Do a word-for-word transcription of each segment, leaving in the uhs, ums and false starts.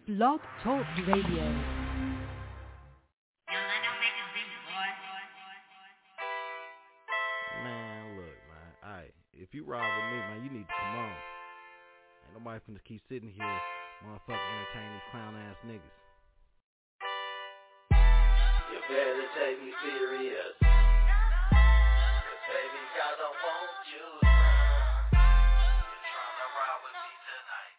Blog Talk Radio. Man, look, man. Alright, if you ride with me, man, you need to come on. Ain't nobody finna keep sitting here, motherfucking entertaining these clown ass niggas. You better take me serious, cause baby, I don't want you to run. You're tryna ride with me tonight.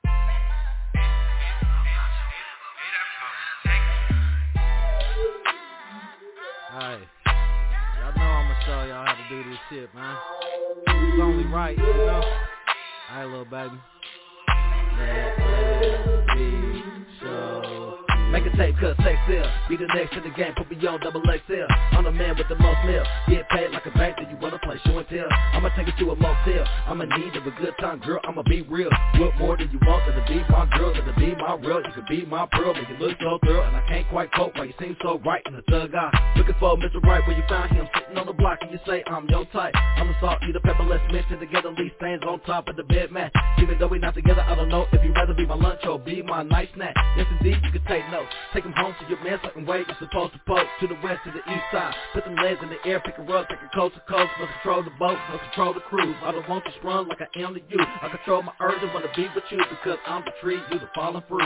Alright, y'all know I'ma show y'all how to do this shit, man. It's only right, you know. Alright, little baby. Let, let me show. Make a tape, cut, sex sell. Be the next in the game, put me on double X L. I'm the man with the most mail. Get paid like a bank, do you wanna play show and tell? I'ma take it to a motel. I'm in need of a good time, girl, I'ma be real. What more do you want than to be my girl, than to be my real? You could be my pearl, but you look so thorough, and I can't quite cope while you seem so right in the thug eye. Looking for Mister Right where you found him, sitting on the block, and you say I'm your type. I'm the salt, eat the pepper, let's mix it together, leave stains on top of the bed mat. Even though we not together, I don't know if you'd rather be my lunch or be my night snack. Yes indeed, you can take notes. Take him home to your man certain way you're supposed to poke. To the west, to the east side. Put them legs in the air, pick her up, take her coast to coast. Must control the boat, must control the cruise. I don't want to sprung like I am to you. I control my urge and wanna be with you, because I'm the tree, you the fallen fruit.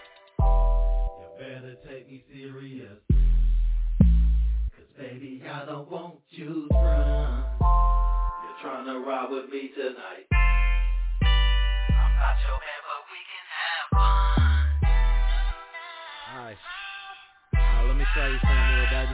You better take me serious, cause baby, I don't want you to run. You're trying to ride with me tonight. I'm not your man, but we can have fun. Alright. Alright, let me show you something, little baby.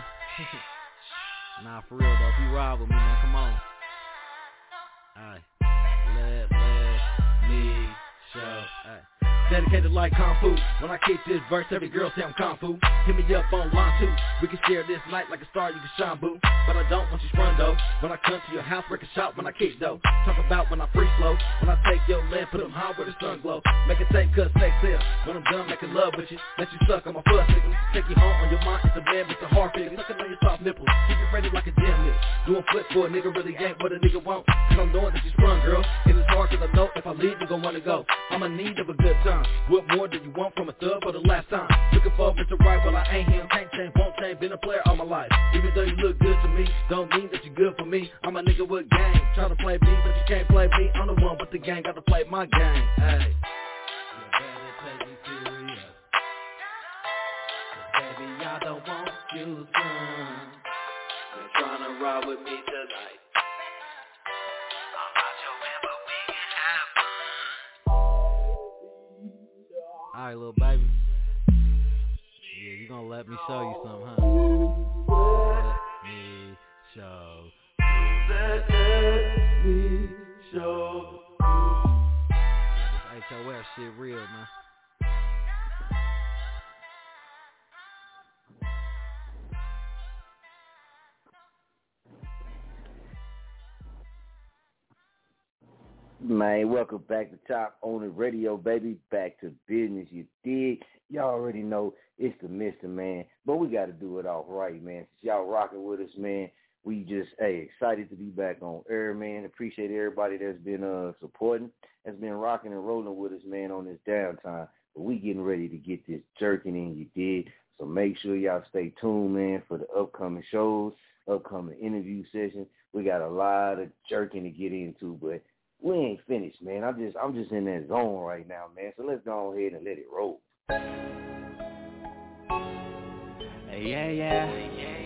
Nah, for real though, if you ride with me, man, come on. Alright. Let, let me show. Alright. Dedicated like Kung Fu. When I kick this verse, every girl say I'm Kung Fu. Hit me up on line two. We can share this night like a star, you can shine, boo. But I don't want you sprung, though. When I come to your house, break a shot when I kick, though. Talk about when I free flow. When I take your land, put them high where the sun glow. Make a tape, cut, sex sell. When I'm done making love with you, let you suck on my fuss nigga. Take you home on your mind, it's a man with a hard figure. Sucking on your soft nipples, keep you ready like a gym list. Doing flip for a nigga really ain't what a nigga want. Cause I'm knowing that you sprung, girl. And it's hard cause I know if I leave, you gon' wanna go. I'm in need of a good time. What more do you want from a thug for the last time? Looking for Mister Right, well I ain't him. Can't change, won't change, been a player all my life. Even though you look good to me, don't mean that you're good for me. I'm a nigga with game. Try to play me, but you can't play me. I'm the one with the gang, gotta play my game. Hey, you better take me serious, cause baby, I don't want you to run. You're trying to ride with me tonight. I'm not your man, but we can have fun. Alright, little baby. Yeah, you gonna let me show you something, huh? Let me show. Let, let me show. Yeah, this H O F shit real, man. Man, welcome back to Top on the Radio, baby. Back to business, you dig? Y'all already know it's the Mister Man, but we got to do it all right, man. Since y'all rocking with us, man, we just, hey, excited to be back on air, man. Appreciate everybody that's been uh supporting, that's been rocking and rolling with us, man, on this downtime. But we getting ready to get this jerking in, you dig? So make sure y'all stay tuned, man, for the upcoming shows, upcoming interview sessions. We got a lot of jerking to get into, but we ain't finished, man. I'm just I'm just in that zone right now, man. So let's go ahead and let it roll. Yeah, yeah, yeah,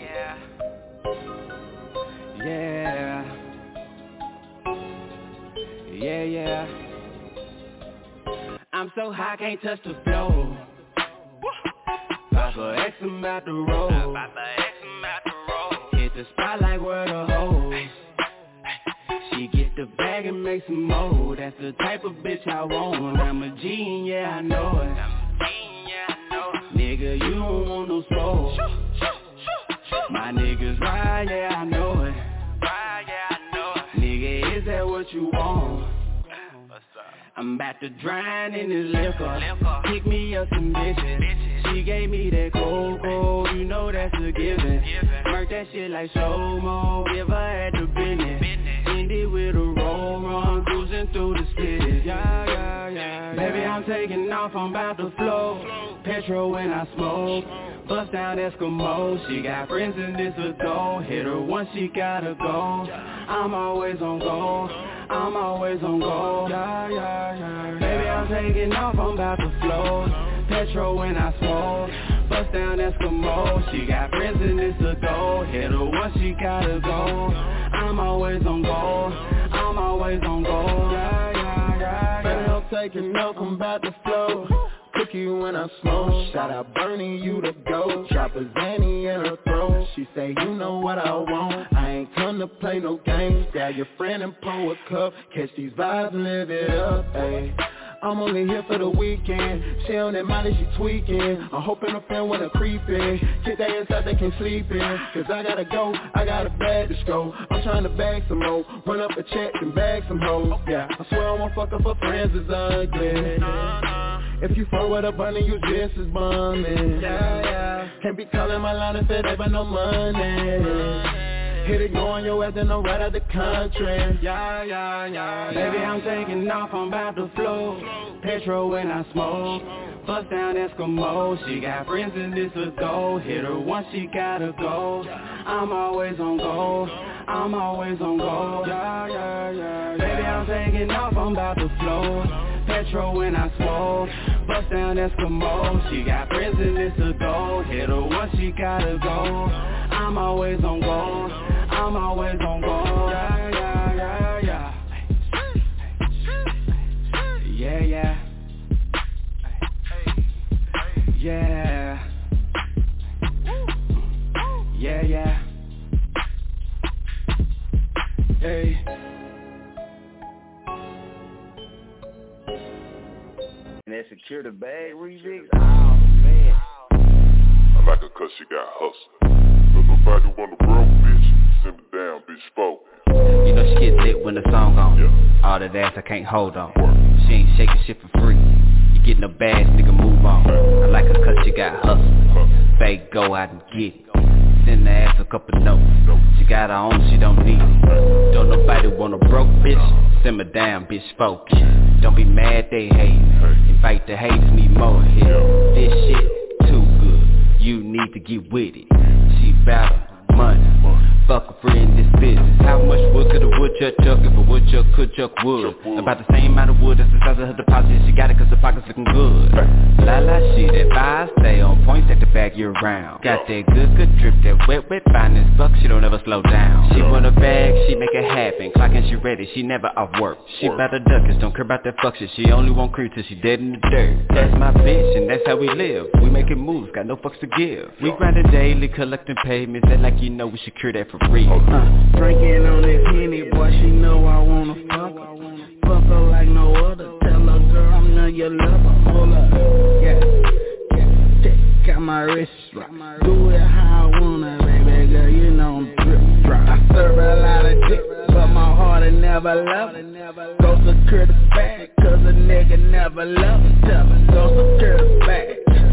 yeah, yeah, yeah. I'm so high, can't touch the floor. Papa X I'm out the road. Hit the spotlight where the hoes. She get the bag and make some more. That's the type of bitch I want. I'm a G and yeah, I know it. Nigga, you don't want no smoke. My niggas ride, yeah, I know it. Nigga, is that what you want? I'm about to drown in this liquor. Pick me up some bitches. She gave me that cold, cold. You know that's a given. Murk that shit like slow-mo. Give her at the business. End it with a roll run. Cruising cruising through the city. Yeah, yeah, yeah. Baby, I'm taking off, I'm about to flow. Petrol when I smoke. Bust down Eskimo. She got friends and this a go. Hit her once, she gotta go. I'm always on go. I'm always on go. Yeah, yeah, yeah. Baby, I'm taking off, I'm about to flow. Petrol when I smoke. Bust down Eskimo. She got friends and this a go. Hit her once, she gotta go. I'm always on go. I'm always on go. Yeah, yeah, yeah. Baby, I'm taking off, I'm about to flow. Cookie when I smoke. Shout out Bernie, you the go. Drop a Zanny in her throat. She say, you know what I want. I ain't come to play no games. Grab your friend and pour a cup. Catch these vibes and live it up, ayy. I'm only here for the weekend. She on that money, she tweaking. I'm hoping a friend wanna creep in. Kids they inside, they can sleep in. Cause I gotta go, I got a bag to stroll. I'm trying to bag some more. Run up a check and bag some hoes. Yeah, I swear I won't fuck up for friends is ugly. If you fuck with a bunny, you just as bumming. Yeah, yeah. Can't be calling my line if it ain't about no money. Hit it, go on your ass and I'm right out the country. Yeah, yeah, yeah. Baby, I'm taking off, I'm about to flow. Petrol when I smoke. Bust down Eskimo. She got friends and this a go. Hit her once, she gotta go. I'm always on go. I'm always on go. Yeah, yeah, yeah. Baby, I'm taking off, I'm about to flow. Petrol when I smoke. Bust down Eskimo. She got friends and this a go. Hit her once, she gotta go. I'm always on go. I'm always on go. Yeah, yeah, yeah, yeah. Yeah, yeah. Yeah. Yeah, yeah. Hey. And that Secure the Bag remix? Oh, man. I like her cause she got hustle. But nobody want a broke bitch. Simmer down, bitch, spoke. You know she get lit when the song on. Yeah. All that ass I can't hold on. Work. She ain't shaking shit for free. You get no bags, nigga, move on. I like her cause she got hustle. Huh. Fake, go out and get it. Send the ass a couple notes. Nope. She got her own, she don't need it. Don't nobody want a broke bitch. Simmer down, bitch, focus. Don't be mad, they hate. Invite the haters, need more hit. This shit too good. You need to get with it. She bout money. Fuck a friend, this business. How much wood could a woodchuck chuck if a woodchuck could chuck wood? About the same amount of wood as the size of her deposit. She got it cause the pocket's looking good. La la shit, if I stay on point, take the bag year round. Got that good, good drip, that wet, wet, fine as fuck, she don't ever slow down. She want a bag, she make it happen. Clock and she ready, she never off work. She bout to duck us, don't care about that fuck shit. She only want creep till she dead in the dirt. That's my bitch and that's how we live. We making moves, got no fucks to give. We grinding daily, collecting payments. That like you know we secure that for free. Uh, drinking on this Henny, boy, she know I wanna fuck her. Fuck her like no other. Tell her, girl, I'm not your lover. Hold up, yeah, yeah. Check out my wrist, right. Do it how I wanna, baby girl. You know I'm drip, drop. I serve a lot of dick, but my heart ain't never love it. Go secure the bag, cause a nigga never love it. Tell her, go secure the bag.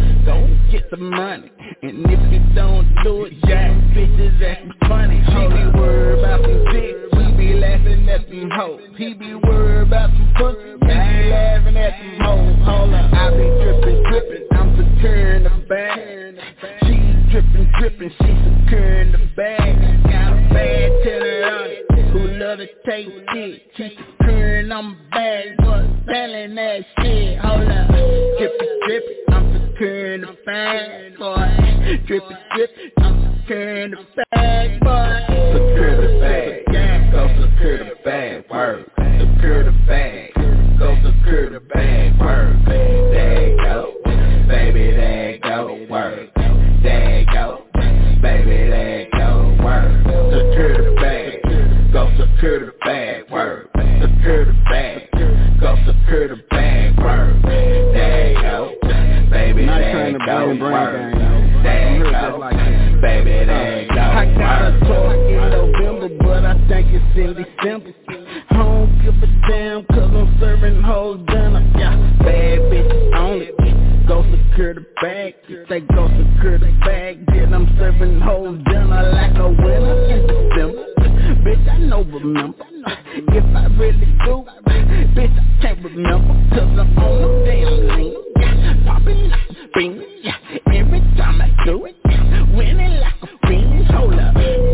Go get the money. And if you don't do it, jack bitches acting funny. She be worried about some dick, we be laughing at them hoes. He be worried about some pussy, we be laughing at them hoes. Hold up, I be drippin', drippin', I'm securing the bag. She drippin', drippin', she securing the bag. Got a bad tenor on it, who love to take shit. She securing on my bag, but selling that shit. Hold up, drippin', drippin', I'm securing the bag, boy. Drippin', drippin', I'm securing the bag, boy. Secure the bag, go secure the bag, work. Secure the bag, go secure the bag, work. There you go, baby, there you go, work. There you go, baby, there you go, work. Secure the bag, go secure the bag, work. Secure the bag, go secure the bag, work. There you go, baby, there you go, work. There you go, baby, there you go. I got a talk in November, but I think it's in December. I don't give a damn, cause I'm serving hoes dinner. Yeah, bad bitches only. Go secure the bag. If they go secure the bag, then I'm serving hoes dinner like a winner in December. Bitch, I know, remember. If I really do, bitch, I can't remember, cause I'm on the damn lane. Popping like a fiend, every time I do it, winning like a fiend. Hold up,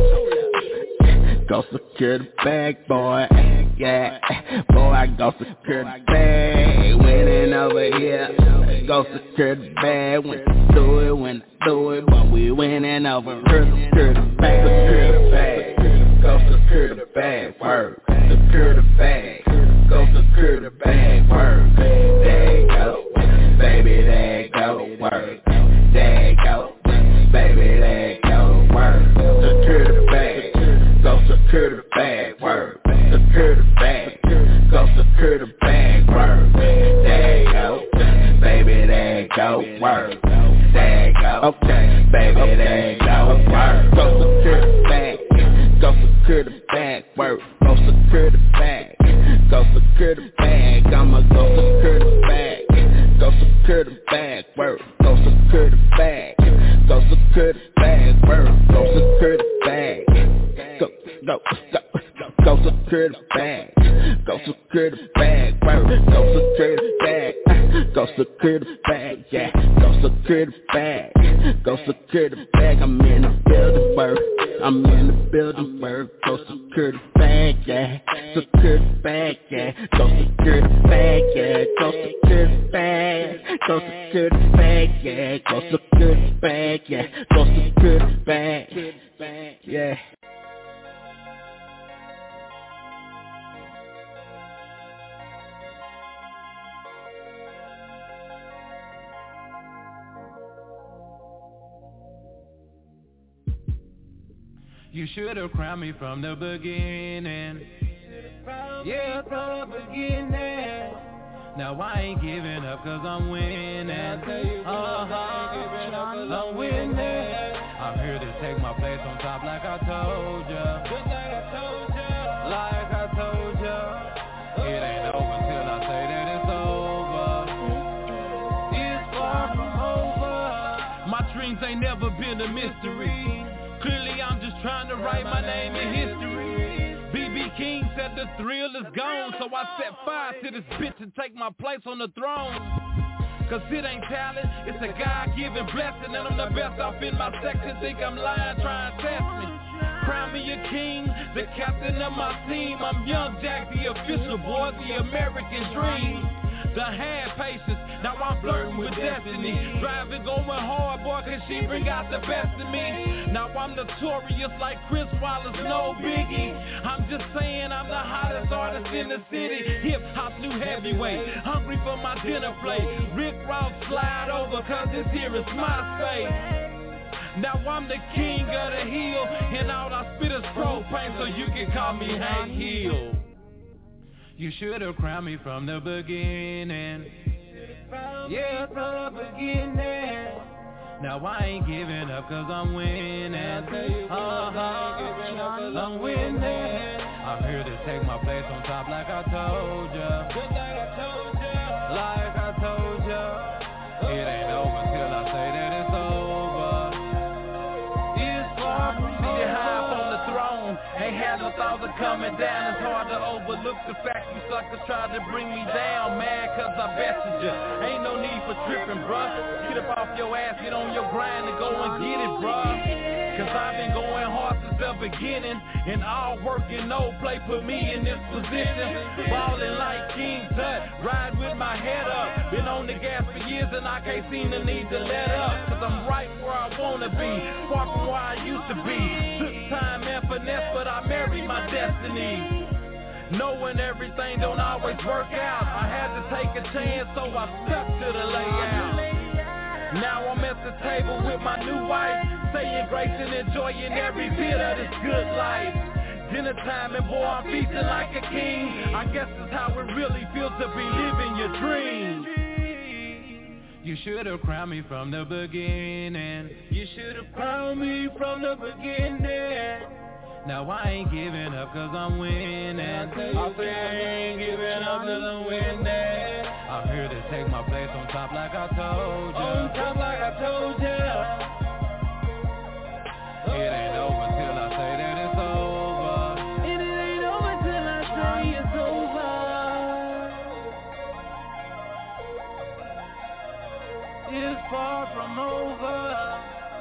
go secure the bag, boy, yeah. Boy, I go secure the bag, winning over here. Go secure the bag, when I do it, when I do it, but we winning over here. Secure the bag, secure the bag, go secure the bag, work, secure the bag, go secure the bag, work. There you go, baby, there you go, work. There you go, baby, there you go, work. Secure the bag, go secure the bag, work. Secure the bag, go secure the bag, work. There you go, baby, there you go, work. There you go, okay, baby, there you go, work. Go secure the bag, go secure the bag, work. Go secure the bag, go secure the bag. I'ma go secure the bag, go secure the bag, work. Go secure the bag, go secure the bag, work. Go secure the bag, go, go, go. Go secure the bag, go secure the bag, work. Go secure the bag, go secure the bag, yeah. Go secure the bag, go secure the bag. I'm in the building, work. I'm in the building, work. Go secure the bag, yeah. Secure the bag, yeah. Go secure the bag, yeah. Go secure the bag, go secure the bag, yeah. Go secure the bag, yeah. Go secure the bag, yeah. You should've crowned me from the beginning. Yeah, from the beginning. Now I ain't giving up cause I'm winning. Uh-huh, I'm winning. I'm here to take my place on top like I told ya. Just like I told ya. Like I told ya. It ain't over till I say that it's over. It's far from over. My dreams ain't never been a mystery. Clearly I'm just trying to write my name in history. B B King said the thrill is gone, so I set fire to this bitch and take my place on the throne. Cause it ain't talent, it's a God-given blessing, and I'm the best off in my section. Think I'm lying, trying to test me. Crown me a king, the captain of my team. I'm Young Jack, the official boy, the American dream. Done had patience, now I'm flirting with destiny. Driving, going hard, boy, cause she bring out the best in me. Now I'm notorious like Chris Wallace, no biggie. I'm just saying I'm the hottest artist in the city. Hip-hop new heavyweight, hungry for my dinner plate. Rick Ross slide over, cause this here is my space. Now I'm the king of the hill, and all I spit is propane, so you can call me Hank Hill. You should've crowned me from the beginning. Yeah, from the beginning. Now I ain't giving up cause I'm winning. Uh-huh, I'm winning. I'm here to take my place on top like I told ya. Just like I told ya. Like I told ya. It ain't over till I say that it's over. It's far from me high up on the throne. Ain't had no thoughts of coming down. It's hard to overlook the fact you suckers tried to bring me down. Mad cause I bested ya. Ain't no need for tripping, bruh. Get up off your ass, get on your grind and go and get it, bruh. Cause I've been going hard since the beginning, and all work and no play put me in this position. Ballin' like King Tut, ride with my head up. Been on the gas for years and I can't seem to need to let up. Cause I'm right where I wanna be, far from where I used to be. Took time and finesse, but I married my destiny. Knowing everything don't always work out, I had to take a chance, so I stuck to the layout. Now I'm at the table with my new wife, saying grace and enjoying every bit of this good life. Dinner time and boy, I'm feasting like a king. I guess it's how it really feels to be living your dreams. You should've crowned me from the beginning. You should've crowned me from the beginning. Now I ain't giving up cause I'm winning. I say I ain't giving up cause I'm winning. I'm here to take my place on top like I told ya. On top like I told ya. It ain't over till I say that it's over. And it ain't over till I is far from over.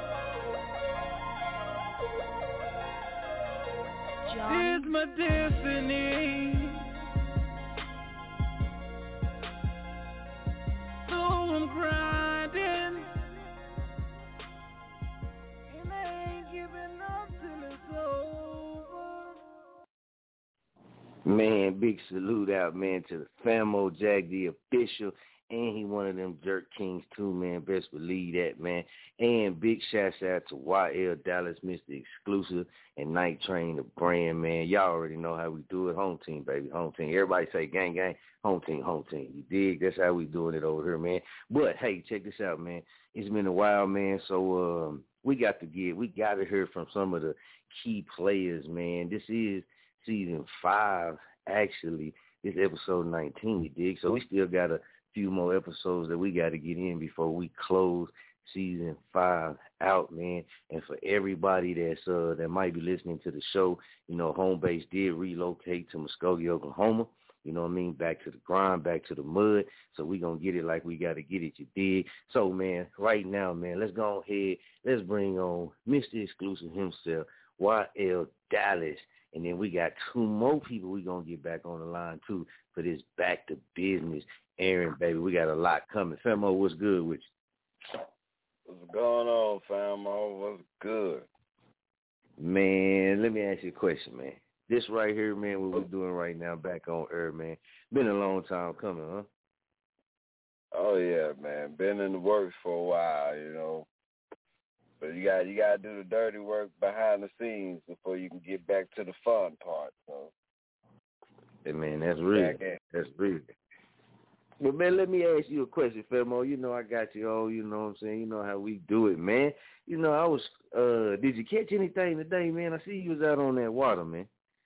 It's my destiny. So I'm grinding, and I ain't giving up till it's over. Man, big salute out, man, to the Famo Jack, the official, and he one of them Jerk Kings too, man. Best believe that, man. And big shouts out to Y L Dallas, Mister Exclusive, and Night Train, the brand, man. Y'all already know how we do it. Home team, baby, home team. Everybody say gang, gang, home team, home team. You dig? That's how we doing it over here, man. But, hey, check this out, man. It's been a while, man, so um, we got to get, we got to hear from some of the key players, man. This is season five, actually. This episode nineteen, you dig? So we still got a few more episodes that we got to get in before we close season five out, man. And for everybody that's uh that might be listening to the show, you know, home base did relocate to Muskogee, Oklahoma. You know what I mean? Back to the grind, back to the mud. So we gonna get it like we gotta get it, you dig? So man, right now, man, let's go ahead, let's bring on Mister Exclusive himself, Y L Dallas. And then we got two more people we going to get back on the line, too, for this back to business. Aaron, baby, we got a lot coming. Famo, what's good with you? What's going on, Famo? What's good? Man, let me ask you a question, man. This right here, man, what we're doing right now back on air, man, been a long time coming, huh? Oh, yeah, man. Been in the works for a while, you know. But you got you got to do the dirty work behind the scenes before you can get back to the fun part. So, hey, man, that's real. That's real. But, man, let me ask you a question, Famo. You know I got you all, you know what I'm saying? You know how we do it, man. You know, I was, uh, did you catch anything today, man? I see you was out on that water, man.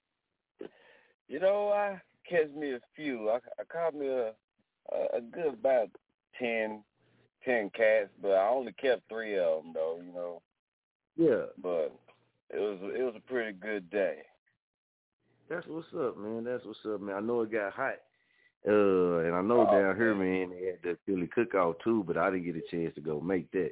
You know, I catch me a few. I, I caught me a, a, a good about ten ten cats, but I only kept three of them, though, you know. Yeah. But it was it was a pretty good day. That's what's up, man. That's what's up, man. I know it got hot, uh, and I know oh, down here, man, they had the Philly cookout too, but I didn't get a chance to go make that.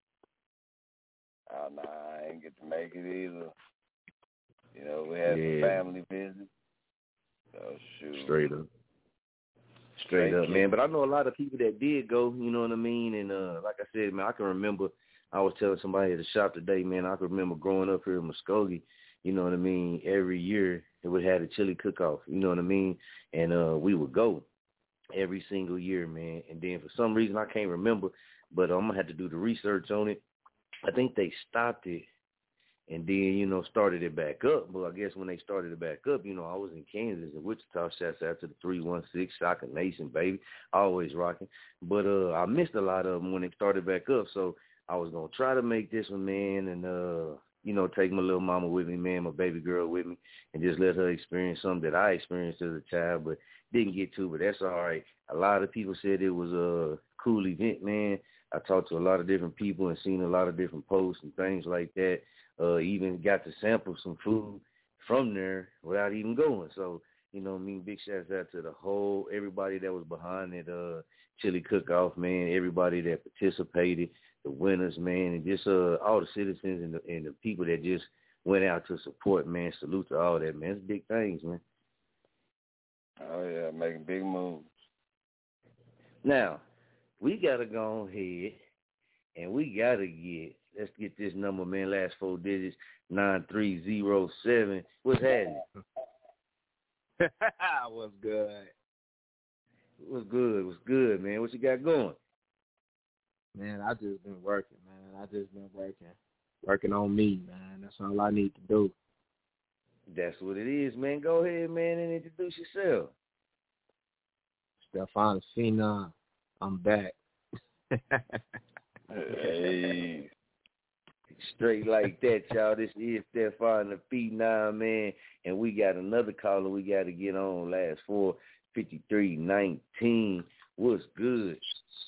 Oh, no, nah, I ain't get to make it either. You know, we had yeah. some family visits. So, shoot. Straight up. Straight up, man. But I know a lot of people that did go, you know what I mean? And uh, like I said, man, I can remember, I was telling somebody at the shop today, man, I can remember growing up here in Muskogee, you know what I mean, every year it would have a chili cook-off, you know what I mean? And uh, we would go every single year, man. And then for some reason, I can't remember, but I'm going to have to do the research on it. I think they stopped it and then, you know, started it back up. But I guess when they started it back up, you know, I was in Kansas and Wichita. Shouts out to the three one six, Shaka Nation, baby. Always rocking. But uh, I missed a lot of them when they started back up. So I was going to try to make this one, man, and, uh, you know, take my little mama with me, man, my baby girl with me, and just let her experience something that I experienced as a child, but didn't get to. But that's all right. A lot of people said it was a cool event, man. I talked to a lot of different people and seen a lot of different posts and things like that. Uh, even got to sample some food from there without even going. So, you know what I mean? Big shouts out to the whole, everybody that was behind it, uh, chili cook-off, man, everybody that participated, the winners, man, and just uh, all the citizens and the, and the people that just went out to support, man. Salute to all that, man. It's big things, man. Oh, yeah, making big moves. Now, we got to go ahead and we got to get, let's get this number, man, last four digits, nine three zero seven. What's happening? What's good? What's good? What's good, man? What you got going? Man, I just been working, man. I just been working. Working on me, man. That's all I need to do. That's what it is, man. Go ahead, man, and introduce yourself. Stephon Phenom. I'm back. Hey. Straight like that, y'all. This is Stephon the Phenom, man. And we got another caller we got to get on. Last four, fifty-three nineteen. What's good?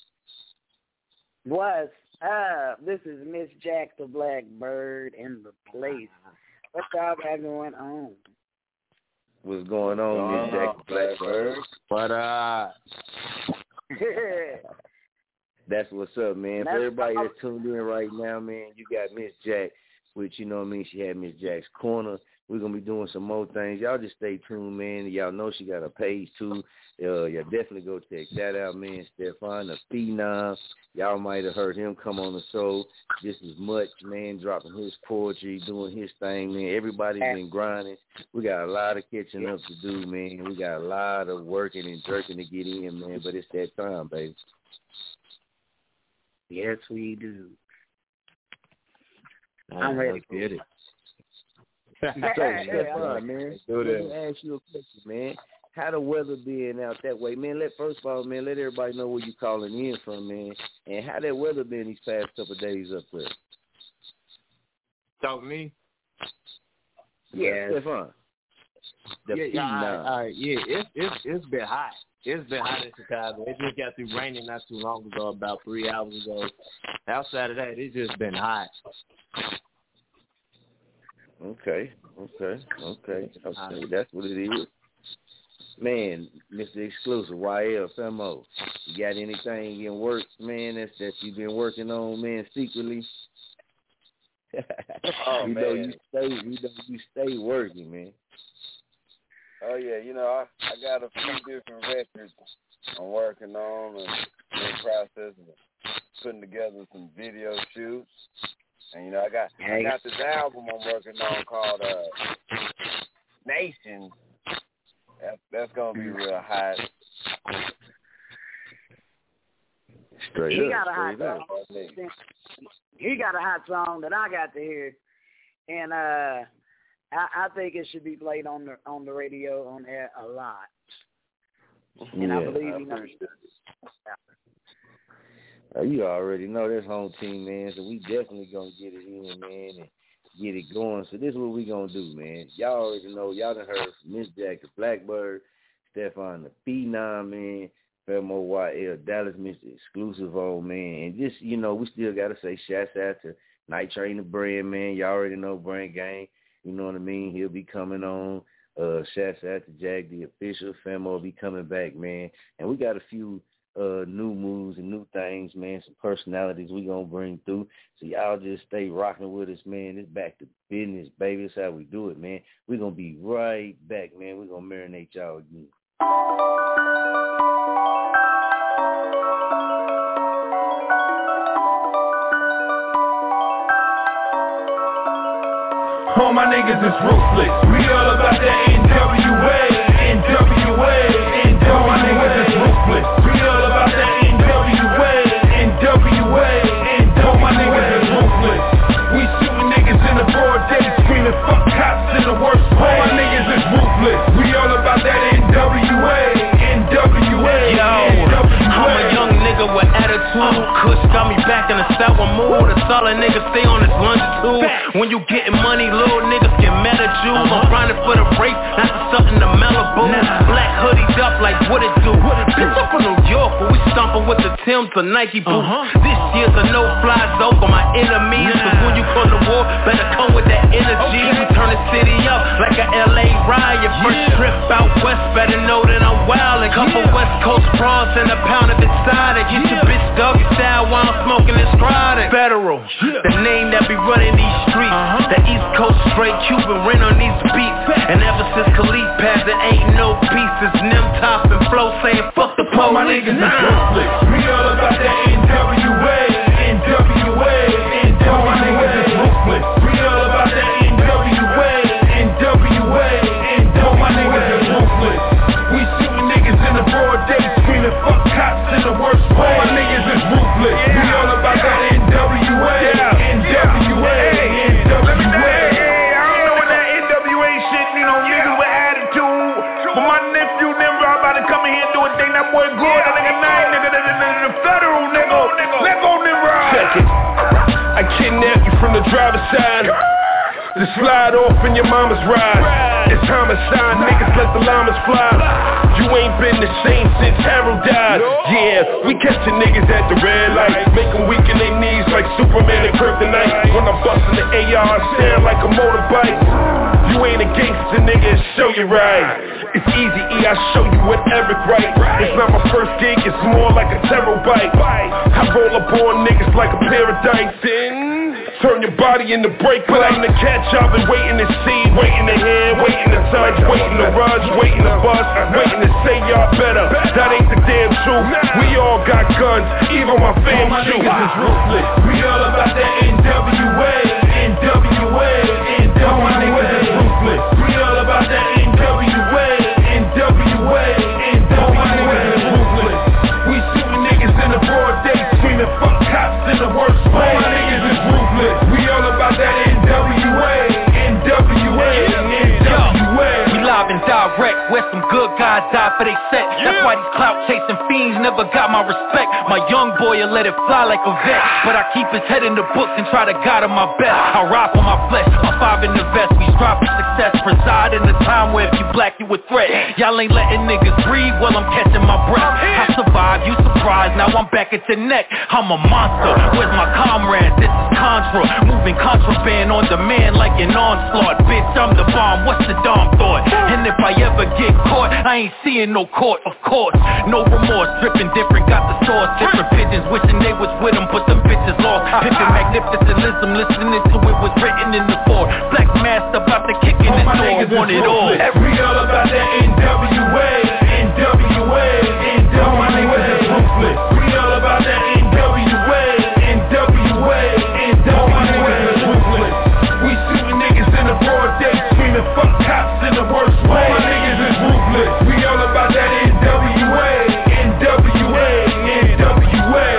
What's up? This is Miss Jack the Blackbird in the place. What y'all got going on? What's going on, Miss Jack the Blackbird? What up? That's what's up, man. For everybody that's tuned in right now, man, you got Miss Jack, which, you know what I mean, she had Miss Jack's Corner. We're going to be doing some more things. Y'all just stay tuned, man. Y'all know she got a page, too. Uh, y'all definitely go check that out, man. Stefan, the Phenom. Y'all might have heard him come on the show just as much, man, dropping his poetry, doing his thing, man. Everybody's been grinding. We got a lot of catching up to do, man. We got a lot of working and jerking to get in, man, but it's that time, baby. Yes, we do. Man, I'm ready for it. So, Stefan, man, let me ask you a question, man. How the weather being out that way, man? Let first of all, man, let everybody know where you calling in from, man, and how that weather been these past couple of days up there. Talk to me. Yeah, Stefan. The yeah, yeah, all right, all right, yeah. It's it's it's been hot. It's been hot in Chicago. It just got through raining not too long ago, about three hours ago. Outside of that, it's just been hot. Okay, okay, okay, okay. That's what it is. Man, Mister Exclusive, Y L, Femo, you got anything in work, man, that's, that you've been working on, man, secretly? Oh, we man. know you stay, we know you stay working, man. Oh, yeah, you know, I, I got a few different records I'm working on and in the process of putting together some video shoots. And, you know, I got I got this album I'm working on called uh, Nations. That, that's going to be real hot. Straight he up, got a hot straight up. song. He got a hot song that I got to hear. And uh, I, I think it should be played on the on the radio on air a lot. And yeah, I believe I he knows. Uh, you already know this home team, man, so we definitely going to get it in, man, and get it going. So this is what we going to do, man. Y'all already know. Y'all done heard from Miss Jack, the Blackbird, Stefan, the Phenom, man, Femo Y L, Dallas, Mister Exclusive, old man. And just, you know, we still got to say shouts out to Night Train the Brand, man. Y'all already know Brand Gang. You know what I mean? He'll be coming on. Uh, shouts out to Jack, the official. Femo will be coming back, man. And we got a few Uh, new moves and new things, man, some personalities we gonna bring through. So y'all just stay rocking with us, man. It's back to business, baby. That's how we do it, man. we gonna be right back, man. we gonna marinate y'all again. All my niggas is ruthless. We all about that N W A, N W A, N W A. All my niggas is ruthless. We all about that N W A, N W A, N W A. All my niggas is ruthless. We shooting niggas in the broad day, screaming fuck cops in the worst way. All my niggas is ruthless. We all about that N W A, N W A. Yo, I'm a young nigga with attitude. Kush got me back in a sour mood. A solid nigga stay on his longitude. When you getting money, little niggas get mad at you. I'm grinding for the race, not for something to Malibu. Black hoodies up like what it do. Bitch, I'm from New York, but we stomping with the Timbs or Nike boots. This year's a no-fly zone for my enemies. Cause when you come to war, better come with that energy. We turn the city up like a L A riot. First trip out west, better know that I'm wild. A couple West Coast bras and a pound of exotic. Get your bitch doggy style while I'm smoking this product. Federal, the name that be running these streets. The East Coast straight Cuban rent on these beats. And ever since Khalid passed, there ain't no pieces. Nim Top and Flow saying fuck the police. My niggas is ruthless. We all about that N W A, N W A, N W A. My niggas is ruthless. We all about that N W A, N W A, N W A. My niggas is ruthless. We shooting niggas in the broad day, screaming fuck cops in the worst way. My niggas is ruthless. We all about that N W A, N W A, N W A. That boy good, that nigga nine, nigga, the, the, the, the federal nigga, let go them ride. Check it, I kidnapped you from the driver's side, to slide off in your mama's ride. It's homicide, niggas let the llamas fly. You ain't been the same since Harold died. Yeah, we catchin' niggas at the red light, make them weaken their knees like Superman and Kryptonite. When I'm bustin' the A R, I sound like a motorbike. You ain't a gangster, nigga, it's show you right. It's easy, E, I show you what Eric right. It's not my first gig, it's more like a terror bite. I roll up on niggas like a paradise and turn your body into break. But I'm the catch, I've been waiting to see, waiting to hear, waiting to touch, waiting to rush, waiting to bust, waiting to say y'all better. That ain't the damn truth. We all got guns, even my fam shoot. All my niggas is ruthless. We all about that N W A, N W A, N W A. All my niggas is ruthless. We all about that N W A, N W A, N W A. All my niggas is ruthless. We shooting niggas in the broad day, screaming fuck cops in the worst way. All my niggas is ruthless. We all about that N W A, N W A, N W A. We live and direct, where some good guys die for they set. That's why these clout chasing fiends never got my respect. My young boy will let it fly like a vet, but I keep his head in the books and try to guide him my best. I ride for my flesh, I'm five in the vest. We strive for success, preside in the time where if you black you a threat. Y'all ain't letting niggas breathe while I'm catching my breath. I survived, you surprised, now I'm back at your neck. I'm a monster, where's my comrade? This is Contra, moving contraband on demand like an onslaught. Bitch, I'm the bomb, what's the dumb thought? And if I ever get caught, I ain't seeing no court, of course. No remorse, dripping different, got the source. Different pigeons, wishing they was with them, but them bitches lost. Pimpin' magnificentalism, listening to it was written in the Ford. Black mask about to kick in the door, want it all. We all about that N W A, N W A, N W A. All my niggas is ruthless. We all about that N W A, N W A, N W A. All my niggas is ruthless. We shooting niggas in the broad day, screaming fuck cops in the worst way. All my niggas is ruthless. We all about that N W A, N W A, N W A.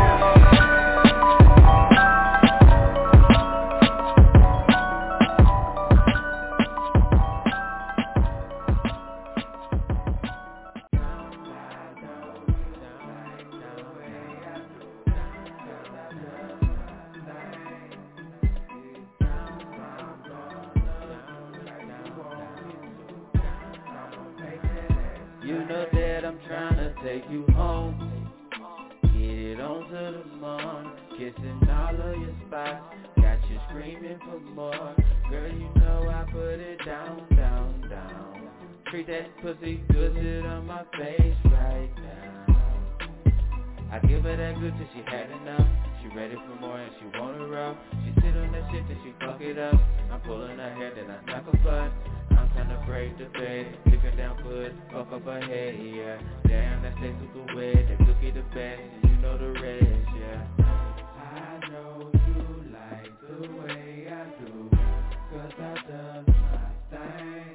You know that I'm trying to take you home. Get it on to the morning. Kissing all of your spots. Got you screaming for more. Girl, you know I put it down, down, down. Treat that pussy good, sit on my face right now. I give her that good till she had enough. She ready for more and she want to roll. She sit on that shit till she fuck it up. I'm pulling her hair, then I knock her butt. I'm tryna break the bed, pick her down good, fuck up her head, yeah. Damn, that stay super wet, that cookie the best, and you know the rest, yeah. I know you like the way I do, cause I done my thing.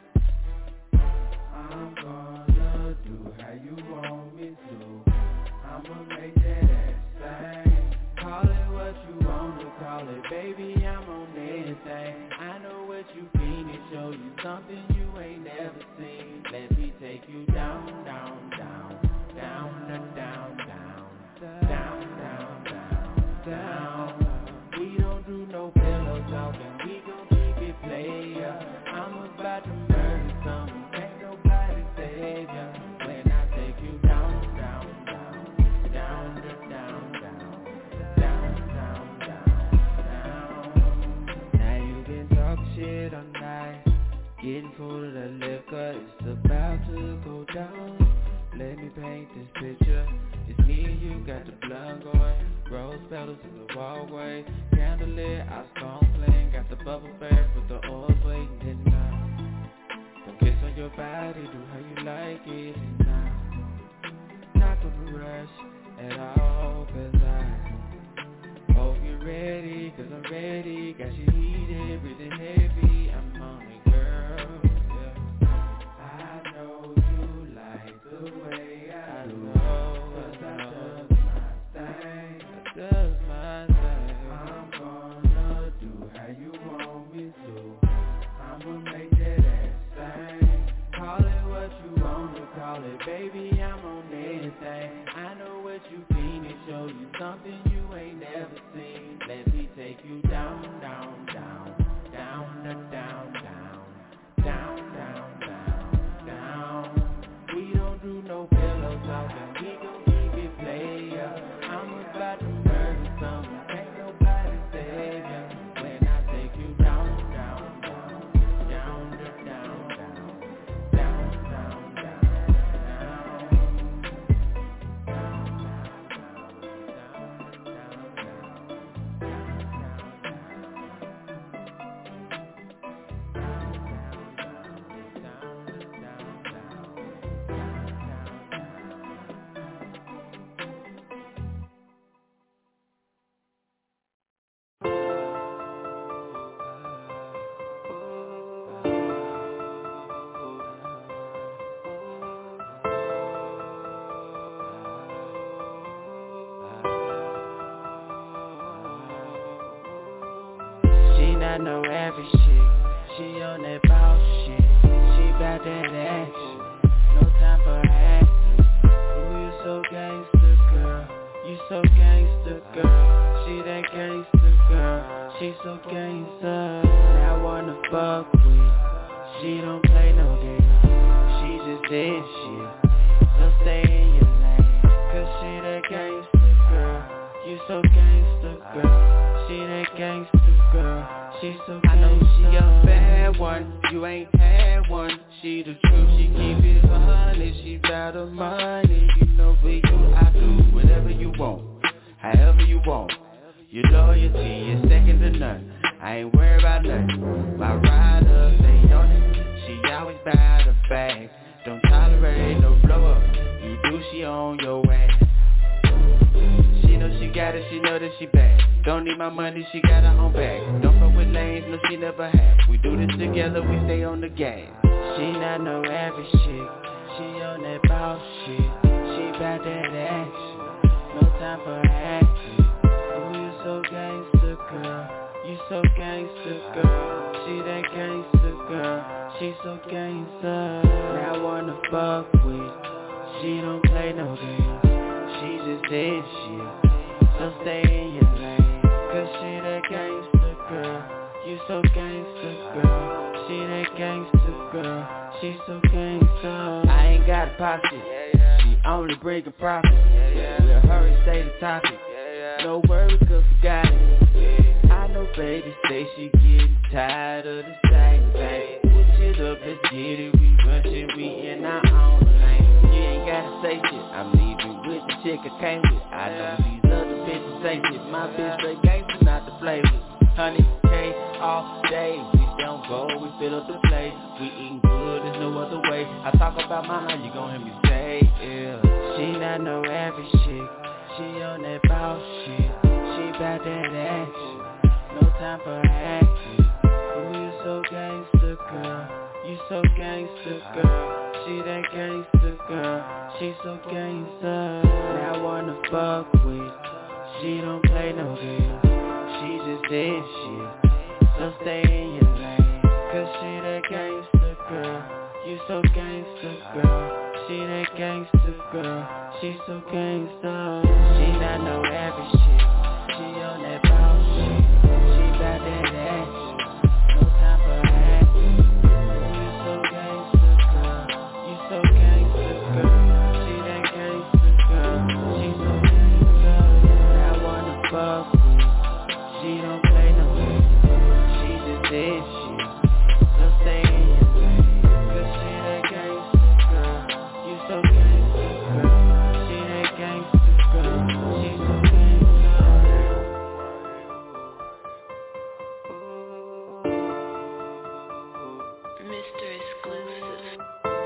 I'm gonna do how you want me to. I'ma make that ass sing. Call it what you want to call it, baby, I'm on anything. I know what you mean, it show you something you ain't never seen. Let me take you down, down, down, down, down, down, down, down, down, down. We don't do no pillow talking, we gon' keep it player. I'm about to murder something, ain't nobody save ya. When I take you down, down, down, down, down, down, down, down, down, down. Now you been talking shit all night, getting full of the liquor, it's about to go down. Let me paint this picture. It's me and you, got the blood going. Rose petals in the walkway. Candlelit, I stone playing. Got the bubble bath with the oil waiting in now. Don't kiss on your body, do how you like it now. Not gonna rush at all, cause I hope you're ready, cause I'm ready. Got you heated, breathing heavy, I'm on it, girl, yeah. I know you like the way I do, cause I does my thing, I does my thing. I'm gonna do how you want me to. I'ma make that ass sing. Call it what you want to call it, baby, I'm on anything. I know what you mean, it show you something you ain't never seen. Let me take you down, down, down, down, down, down, down, down, down, down, down. We don't do no pillow talking, we gon' keep it player. I'm about to murder something, ain't nobody save ya. When I take you down, down, down, down, down, down, not no average chick. She on that boss shit. She bout that action. No time for acting. Ooh, you so gangster, girl. You so gangster, girl. She that gangster, girl. She so gangster. I wanna fuck with. She don't play no game. She just did shit. So stay in your lane. Cause she that gangster, girl. You so gangster, girl. She that gangster, girl. She so gangster. I know she a bad one. You ain't had one. She the truth. She keep it honey. She bout her money. You know for you I do whatever you want, however you want. Your loyalty is second to none. I ain't worried about nothing. My rider stay on it. She always bout the bag. Don't tolerate no blow up. You do, she on your ass. She know she got it, she know that she bad. Don't need my money, she got her own bag. Don't fuck with lanes, no she never had. We do this together, we stay on the gas. She not no average chick. She on that boss shit. She bout that action. No time for acting. Oh, you so gangster, girl. You so gangster, girl. She that gangster, girl. She so gangster. Now I wanna fuck with. She don't play no games. She just did shit. So stay in your lane. Cause she that gangster, girl. You so gangster, girl. She that gangster, girl. She so gangster. I ain't got a pocket. She only bring a profit. We'll hurry, stay the topic. No worries, cause we got it. I know baby say she getting tired of the same thing. Switch it up, let's get it. We rushing, we in our own lane. You ain't gotta say shit. I'm leaving with the chick I came with. I know these other bitches say shit. My bitch straight gangster, not to play with. Honey, K all day. We don't go, we fill up the plate. We eating good, there's no other way. I talk about my life, you gon' hear me say, yeah. She not no average chick. She on that boss shit. She bout that action. No time for acting. Ooh, you so gangster, girl. You so gangster, girl. She that gangster, girl. She so gangster. Now I wanna fuck with. She don't play no games. She just did shit. So stay in your lane. Cause she that gangster, girl. You so gangster, girl. She that gangster, girl. She so gangster. She not no average shit. She on that boss shit. She bout that action. No time for acting. You so gangster, girl. You so gangster, girl. She that gangster, girl. She so gangster. I wanna fuck with. She don't play no games. She just did shit. So stay in your lane. Cause she that gangster, girl. You so gangster, girl. She that gangster, girl. She so gangster. Mister Exclusive.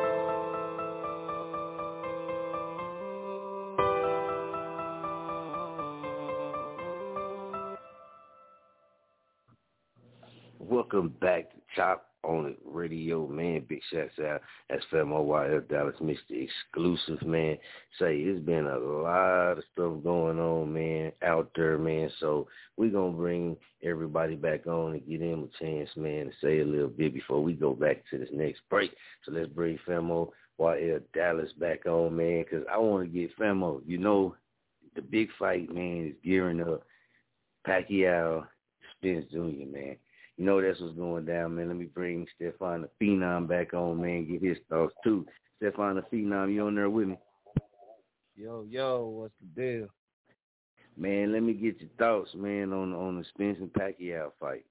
Welcome back to Chop on It Radio, man. Big shouts out. That's Famo Y L Dallas, Mister Exclusive, man. Say, it's been a lot of stuff going on, man, out there, man. So we're going to bring everybody back on and give them a chance, man, to say a little bit before we go back to this next break. So let's bring Famo Y L Dallas back on, man, because I want to get Famo. You know, the big fight, man, is gearing up. Pacquiao, Spence Junior, man. You know that's what's going down, man. Let me bring Stefan the Phenom back on, man, get his thoughts, too. Stefan the Phenom, you on there with me? Yo, yo, what's the deal? Man, let me get your thoughts, man, on, on the Spence and Pacquiao fight.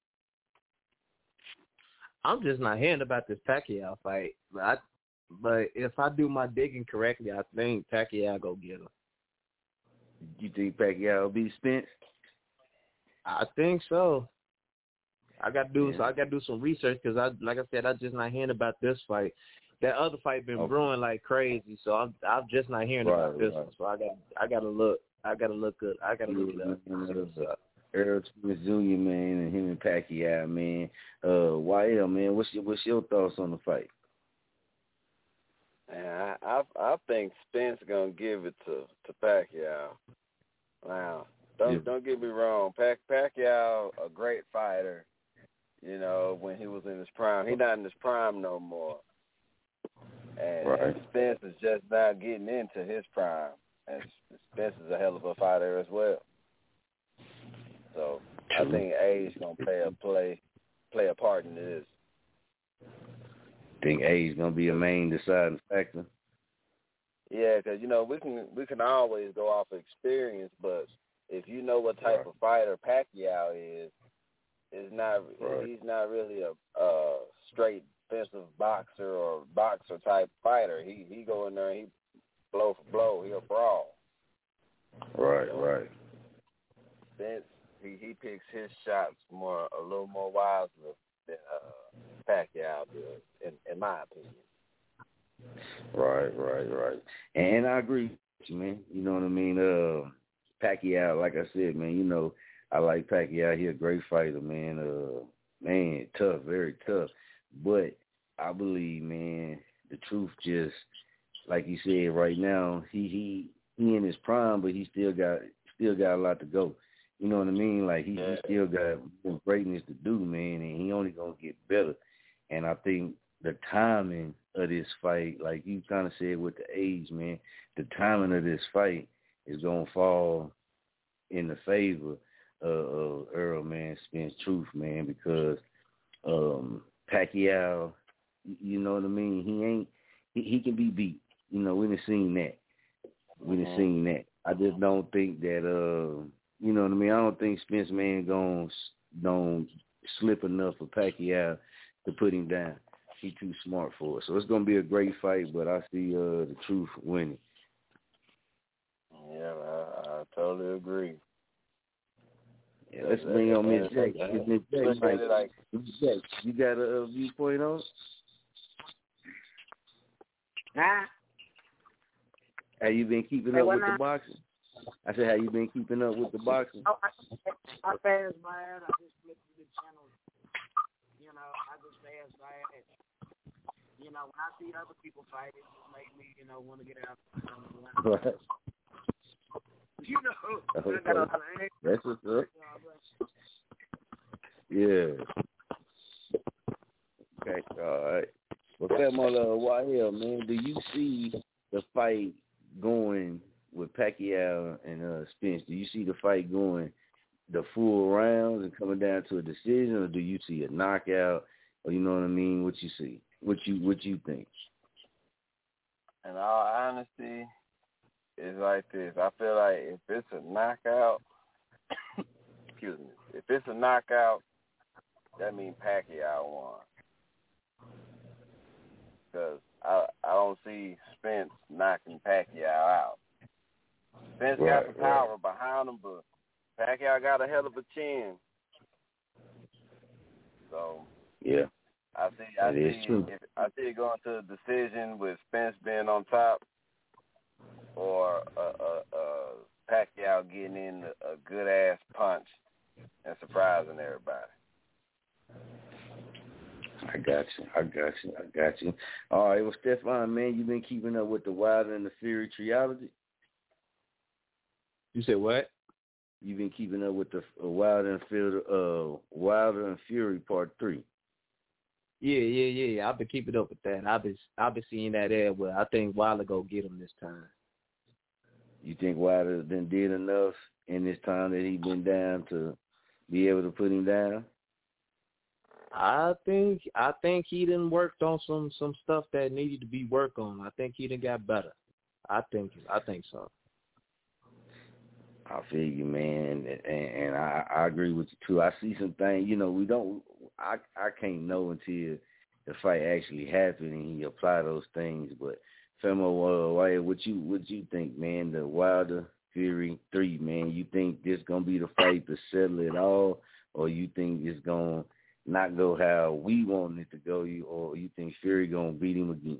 I'm just not hearing about this Pacquiao fight. But, I, but if I do my digging correctly, I think Pacquiao go get him. You think Pacquiao will beat Spence? I think so. I got to do yeah. so. I got to do some research because I, like I said, I just not hearing about this fight. That other fight been okay. brewing like crazy, so I'm I'm just not hearing right, about this right. one. So I got I got to look. I got to look good. I got to look it up. Errol Spence Junior, man, and him and Pacquiao, man. Uh, Y L, man, what's your what's your thoughts on the fight? Man, I I, I think Spence gonna give it to, to Pacquiao. Wow, don't yeah. don't get me wrong, Pac, Pacquiao a great fighter. You know, when he was in his prime, he's not in his prime no more. And, right. and Spence is just now getting into his prime, and Spence is a hell of a fighter as well. So True. I think age gonna play a play play a part in this. Think age gonna be a main deciding factor? Yeah, because you know we can we can always go off of experience, but if you know what type right. of fighter Pacquiao is, is not right. he's not really a, a straight defensive boxer or boxer type fighter. He he go in there and he blow for blow. He'll brawl. Right, you know? right. Vince he he picks his shots more a little more wisely than uh, Pacquiao does, in in my opinion. Right, right, right. And I agree with you, man. You know what I mean? Uh, Pacquiao, like I said, man, you know, I like Pacquiao. He a great fighter, man. Uh, man, tough, very tough. But I believe, man, the truth just, like you said, right now, he he he in his prime, but he still got still got a lot to go. You know what I mean? Like, he, he still got more greatness to do, man, and he only going to get better. And I think the timing of this fight, like you kind of said with the age, man, the timing of this fight is going to fall in the favor of, of Earl, man, Spence Truth, man, because um, Pacquiao, you know what I mean? He ain't, he, he can be beat. You know, we done seen that. We done seen that. I just don't think that, uh, you know what I mean? I don't think Spence, man, going don't slip enough for Pacquiao to put him down. He too smart for it. So it's going to be a great fight, but I see uh, the Truth winning. Yeah, I, I totally agree. Yeah, let's bring on Miss Jack. Miss Jack, Mike. Like, Miss Jack, you got a, a viewpoint on it? Huh? Have you been keeping hey, up with not? the boxing? I said, have you been keeping up with the boxing? Oh, I, I passed by it. I just flipped through the channel. You know, I just passed by it. You know, when I see other people fight, it just makes me, you know, want to get out. Right. You know, okay. I got That's what's up. Yeah. Okay, all right. Well, Fatmo, uh, Y L, man, do you see the fight going with Pacquiao and uh, Spence? Do you see the fight going the full rounds and coming down to a decision, or do you see a knockout? Or you know what I mean? What you see? What you what you think? In all honesty, it's like this. I feel like if it's a knockout, excuse me, if it's a knockout, that means Pacquiao won. Because I I don't see Spence knocking Pacquiao out. Spence right, got the power right. behind him, but Pacquiao got a hell of a chin. So yeah. I see. I that see. If, I see it going to a decision with Spence being on top, or uh, uh, uh, Pacquiao getting in a good ass punch and surprising everybody. I got you. I got you. I got you. All right. Well, Stefan, man, you been keeping up with the Wilder and the Fury trilogy? You said what? You've been keeping up with the uh, Wilder and Fury, uh, Wilder and Fury Part Three. Yeah, yeah, yeah. I've been keeping up with that. I've been, I've been seeing that ad. Well, I think Wilder go get him this time. You think Wilder's been did enough in this time that he been down to be able to put him down? I think, I think he done worked on some, some stuff that needed to be worked on. I think he done got better. I think, I think so. I feel you, man, and, and I, I agree with you too. I see some things, you know, we don't, I, I can't know until the fight actually happened and he apply those things. But Fatmo, uh, what you, what you think, man? The Wilder Fury three, man. You think this gonna be the fight to settle it all, or you think it's gonna not go how we want it to go, you, or you think Fury gonna beat him again?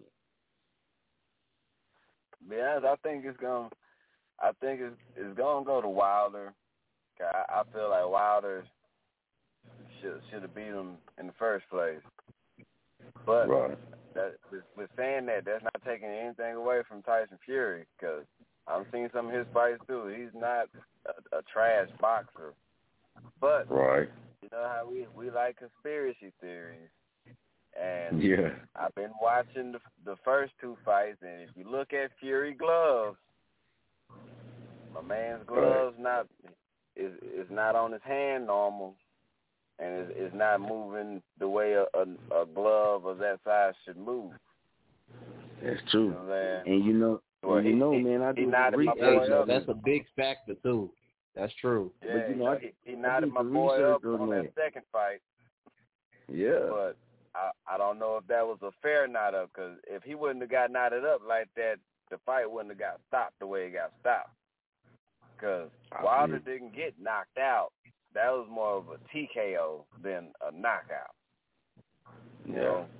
Yeah, I think it's gonna. I think it's, it's going to go to Wilder. I, I feel like Wilder should should have beat him in the first place. But right. that, with, with saying that, that's not taking anything away from Tyson Fury, because I've seen some of his fights too. He's not a, a trash boxer. But right. you know how we we like conspiracy theories, and yeah, I've been watching the, the first two fights, and if you look at Fury gloves, my man's gloves not is is not on his hand normal, and is is not moving the way a, a, a glove of that size should move. That's true. You know and you know, well, and you he, know, he, man, I he do nodded my research. boy up. That's a big factor too. That's true. Yeah, but you know, I, he, he I nodded my some boy up on, on that, that second fight. Yeah. But I, I don't know if that was a fair knot up, because if he wouldn't have got knotted up like that, the fight wouldn't have got stopped the way it got stopped. Because Wilder yeah. didn't get knocked out. That was more of a T K O than a knockout. Yeah. You know?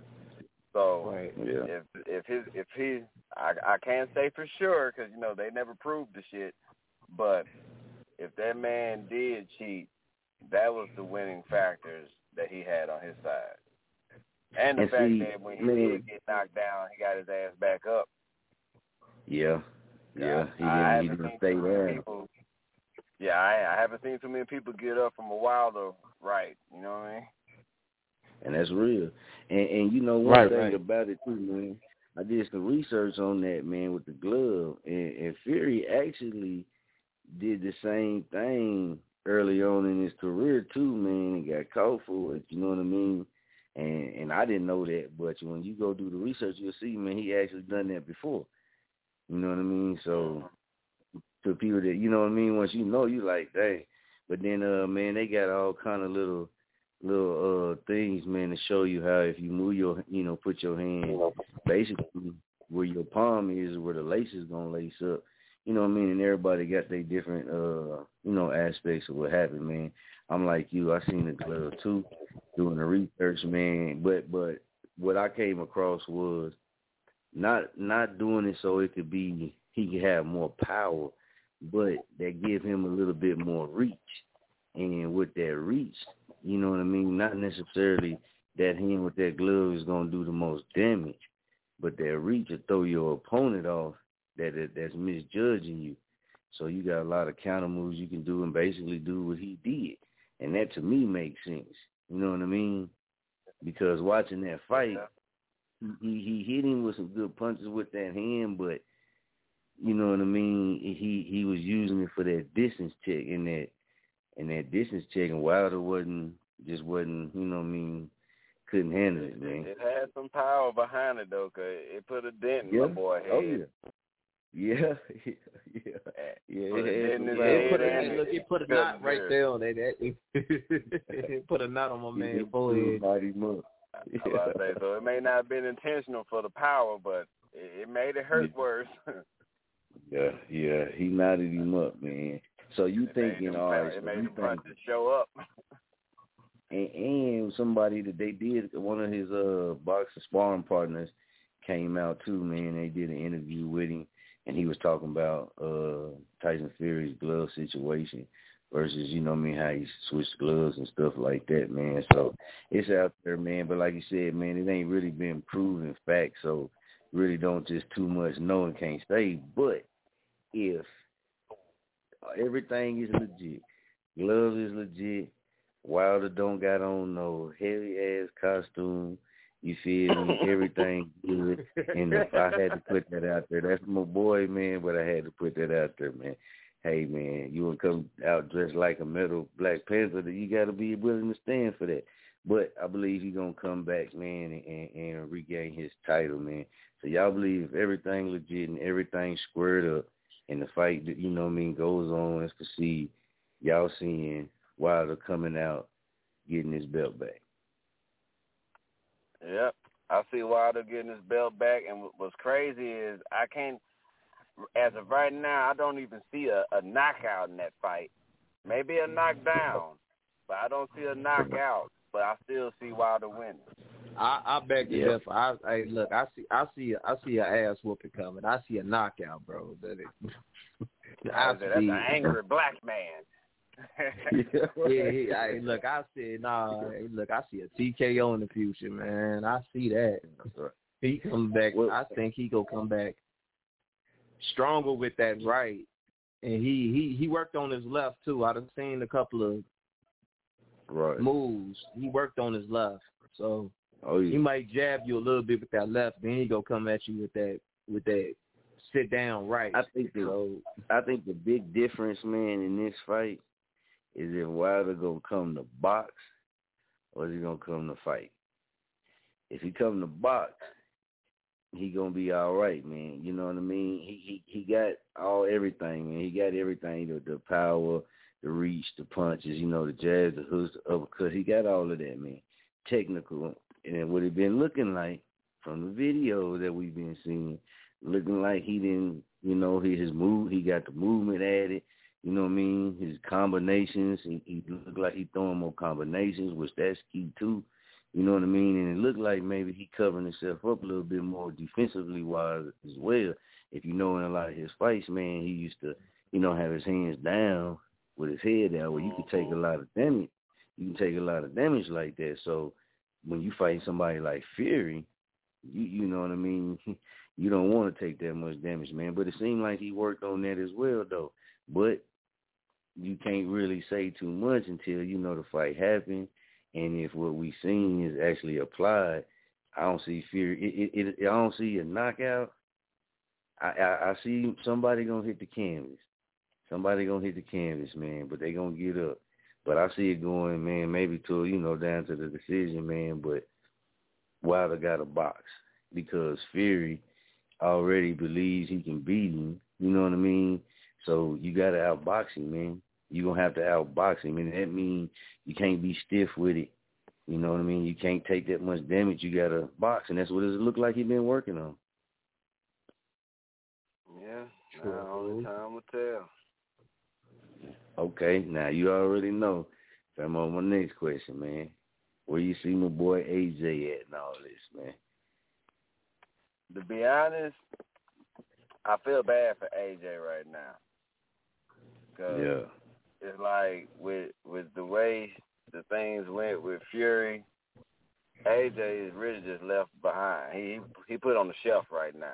So right. yeah. if if his if he I I can't say for sure, because you know they never proved the shit, but if that man did cheat, that was the winning factors that he had on his side. And the and fact see, that when he man, did get knocked down, he got his ass back up. Yeah, yeah, he I didn't, he didn't stay there. People, yeah, I, I haven't seen too many people get up from a Wilder right, you know what I mean? And that's real. And and you know one right, thing right. about it too, man, I did some research on that, man, with the glove, and, and Fury actually did the same thing early on in his career too, man, and got caught for it, you know what I mean? And and I didn't know that, but when you go do the research, you'll see, man, he actually done that before. You know what I mean? So to people that, you know what I mean, once you know, you like, dang. But then, uh, man, they got all kind of little little uh things, man, to show you how if you move your, you know, put your hand basically where your palm is, where the lace is gonna lace up. You know what I mean? And everybody got their different, uh, you know, aspects of what happened, man. I'm like you. I seen the glove too, doing the research, man. But but what I came across was not not doing it so it could be he could have more power, but that give him a little bit more reach. And with that reach, you know what I mean? Not necessarily that hand with that glove is gonna do the most damage, but that reach will throw your opponent off. That, that that's misjudging you. So you got a lot of counter moves you can do and basically do what he did. And that to me makes sense. You know what I mean? Because watching that fight, he, he hit him with some good punches with that hand, but you know what I mean? He he was using it for that distance check and that and that distance check, and Wilder wasn't just wasn't, you know what I mean, couldn't handle it, man. It had some power behind it though, cause it put a dent in yeah. my boy head. Oh, yeah. Yeah, yeah, yeah. yeah put it, it it put a, look, it put a knot right there on it. It put a knot on my man's forehead. Yeah. I say, so it may not have been intentional for the power, but it, it made it hurt worse. yeah, yeah. He knotted him up, man. So you it thinking, all right, it so made you him think, to show up. and, and somebody that they did, one of his uh boxing sparring partners came out too, man. They did an interview with him. And he was talking about uh, Tyson Fury's glove situation versus, you know what I mean, how he switched gloves and stuff like that, man. So it's out there, man. But like you said, man, it ain't really been proven fact. So really don't just too much know and can't say. But if everything is legit, gloves is legit, Wilder don't got on no heavy-ass costume, you feel me? Everything good. And if I had to put that out there, that's my boy, man, but I had to put that out there, man. Hey, man, you want to come out dressed like a metal Black Panther, you got to be willing to stand for that. But I believe he's going to come back, man, and, and, and regain his title, man. So y'all believe if everything legit and everything squared up and the fight, that you know what I mean, goes on as proceed, y'all seeing Wilder coming out, getting his belt back. Yep, I see Wilder getting his belt back, and what's crazy is I can't, as of right now, I don't even see a, a knockout in that fight. Maybe a knockdown, but I don't see a knockout, but I still see Wilder winning. I, I beg to yeah. differ. I, I look, I see, I see, I see an ass whooping coming. I see a knockout, bro. That is, I That's see, an angry black man. yeah, yeah, I, look, I said, nah, look, I see a T K O in the future, man. I see that. He come back. Well, I think he gonna come back stronger with that right, and he he he worked on his left too. I've seen a couple of right. moves. He worked on his left, so oh, yeah. he might jab you a little bit with that left, then he go come at you with that with that sit down right. I think the, so, I think the big difference, man, in this fight is if Wilder gonna come to box or is he gonna come to fight. If he come to box, he gonna be all right, man. You know what I mean? He he, he got all everything, man. He got everything, the, the power, the reach, the punches, you know, the jabs, the hooks, the uppercuts. He got all of that, man. Technical. And what it been looking like from the video that we've been seeing, looking like he didn't, you know, he, his move, he got the movement at it. You know what I mean? His combinations, he, he looked like he throwing more combinations, which that's key too. You know what I mean? And it looked like maybe he covering himself up a little bit more defensively wise as well. If you know in a lot of his fights, man, he used to, you know, have his hands down with his head down where you could take a lot of damage. You can take a lot of damage like that. So when you fight somebody like Fury, you you know what I mean? You don't want to take that much damage, man. But it seemed like he worked on that as well, though. But you can't really say too much until, you know, the fight happened. And if what we seen is actually applied, I don't see Fury. It, it, it, I don't see a knockout. I, I, I see somebody going to hit the canvas. Somebody going to hit the canvas, man, but they going to get up. But I see it going, man, maybe to, you know, down to the decision, man. But Wilder got a box because Fury already believes he can beat him. You know what I mean? So you got to outbox him, man. You're going to have to outbox him, and that means you can't be stiff with it. You know what I mean? You can't take that much damage. You got to box, and that's what it looked like he's been working on. Yeah, now only time will tell. Okay, now you already know. So I'm on my next question, man. Where you see my boy A J at and all this, man? To be honest, I feel bad for A J right now. Cause yeah. It's like with with the way the things went with Fury, A J is really just left behind. He he put on the shelf right now.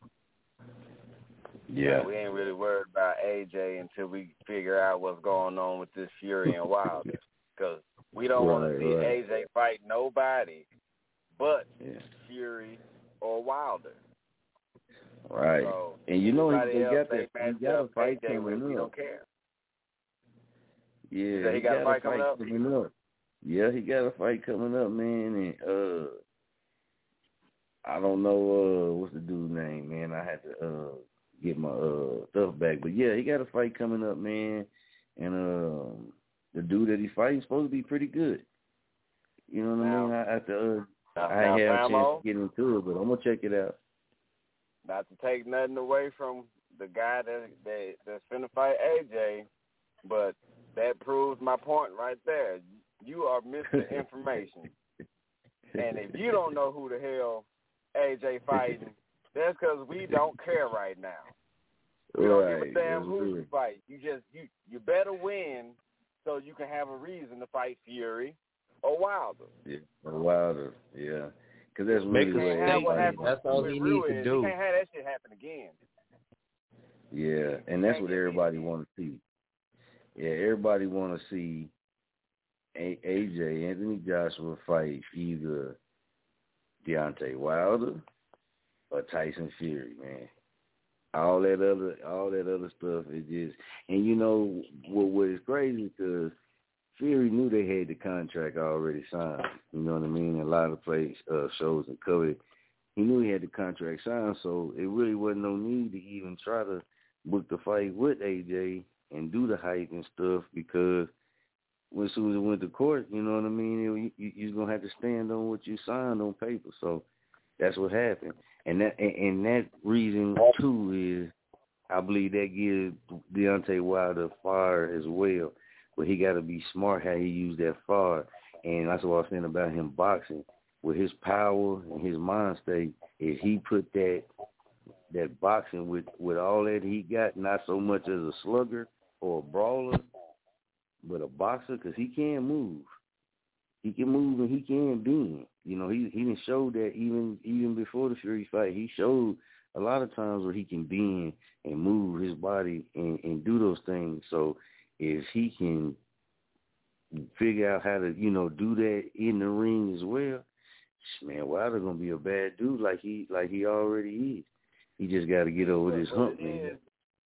Yeah. So we ain't really worried about A J until we figure out what's going on with this Fury and Wilder. Because we don't right, want to see right. A J fight nobody but yeah. Fury or Wilder. Right. So and you know he, they got that he got a fight A J coming with, we up. don't care. Yeah, so he, he got, got a fight, a fight coming, up? coming up. Yeah, he got a fight coming up, man. And uh, I don't know uh what's the dude's name, man. I had to uh get my uh stuff back, but yeah, he got a fight coming up, man. And um, the dude that he's fighting is supposed to be pretty good. You know what now, I mean? I have to. Uh, now, I ain't now, had a Famo, chance to get into it, but I'm gonna check it out. Not to take nothing away from the guy that, that that's finna fight A J, but that proves my point right there. You are missing information. And if you don't know who the hell A J fighting, that's because we don't care right now. We right. don't give a damn that's who good. you fight. You just you you better win so you can have a reason to fight Fury or Wilder. Yeah, or Wilder. Yeah, because that's Make really a what statement. happened. That's all he needs to do. You can't have that shit happen again. Yeah, and that's what everybody want to see. Yeah, everybody want to see A- AJ, Anthony Joshua, fight either Deontay Wilder or Tyson Fury, man. All that other, all that other stuff is just, and you know what? What is crazy because Fury knew they had the contract already signed. You know what I mean? A lot of place uh, shows and covered. He knew he had the contract signed, so it really wasn't no need to even try to book the fight with A J and do the hype and stuff because when soon as it went to court, you know what I mean, you, you, you're going to have to stand on what you signed on paper. So that's what happened. And that and, and that reason, too, is I believe that gives Deontay Wilder fire as well. But he got to be smart how he used that fire. And that's what I was saying about him boxing. With his power and his mind state, if he put that that boxing with, with all that he got, not so much as a slugger or a brawler, but a boxer, because he can move. He can move and he can bend. You know, he he didn't show that even even before the Fury fight. He showed a lot of times where he can bend and move his body and, and do those things. So if he can figure out how to, you know, do that in the ring as well, man, Wilder gonna be a bad dude like he like he already is. He just got to get over this hump, man.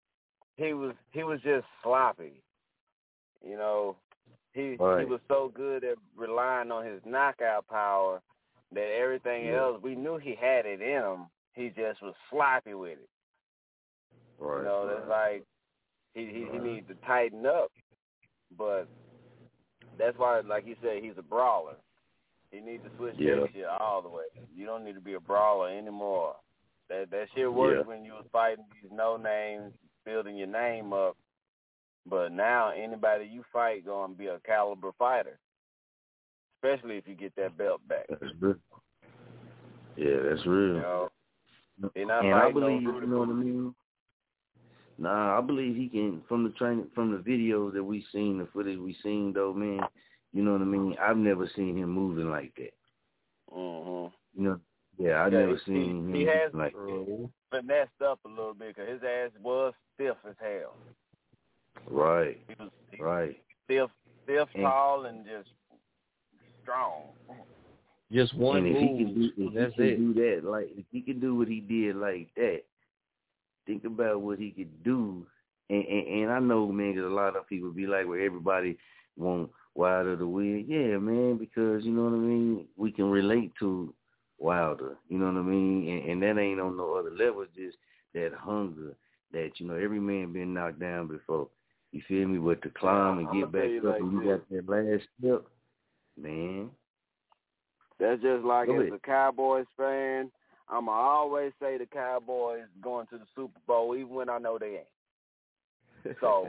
He was he was just sloppy, you know. He right. he was so good at relying on his knockout power that everything yeah. else, we knew he had it in him. He just was sloppy with it. Right. You know, right. that's like he he, right. he needs to tighten up, but that's why, like you said, he's a brawler. He needs to switch yeah. that shit all the way. You don't need to be a brawler anymore. That that shit worked yeah. when you was fighting these no names, building your name up. But now anybody you fight gonna be a caliber fighter, especially if you get that belt back. That's real. Yeah, that's real. You know, and I believe, no you know what I mean. Nah, I believe he can. From the training, from the videos that we seen, the footage we seen, though, man. You know what I mean. I've never seen him moving like that. Mhm. You know. Yeah, I've yeah, never he, seen him he has like that. Finessed up a little bit because his ass was stiff as hell. Right. He was he right. Stiff, stiff, and, tall, and just strong. Just one and if move. He can do, if that's he can it. do that, like if he can do what he did like that, think about what he could do. And, and, and I know, man, because a lot of people be like, well, everybody want Wilder to win. Yeah, man, because, you know what I mean, we can relate to Wilder, you know what I mean? And, and that ain't on no other level, just that hunger that, you know, every man been knocked down before. You feel me? But to climb and get back up like and you this. got that last step, man. That's just like Go as ahead. a Cowboys fan, I'ma always say the Cowboys going to the Super Bowl even when I know they ain't. So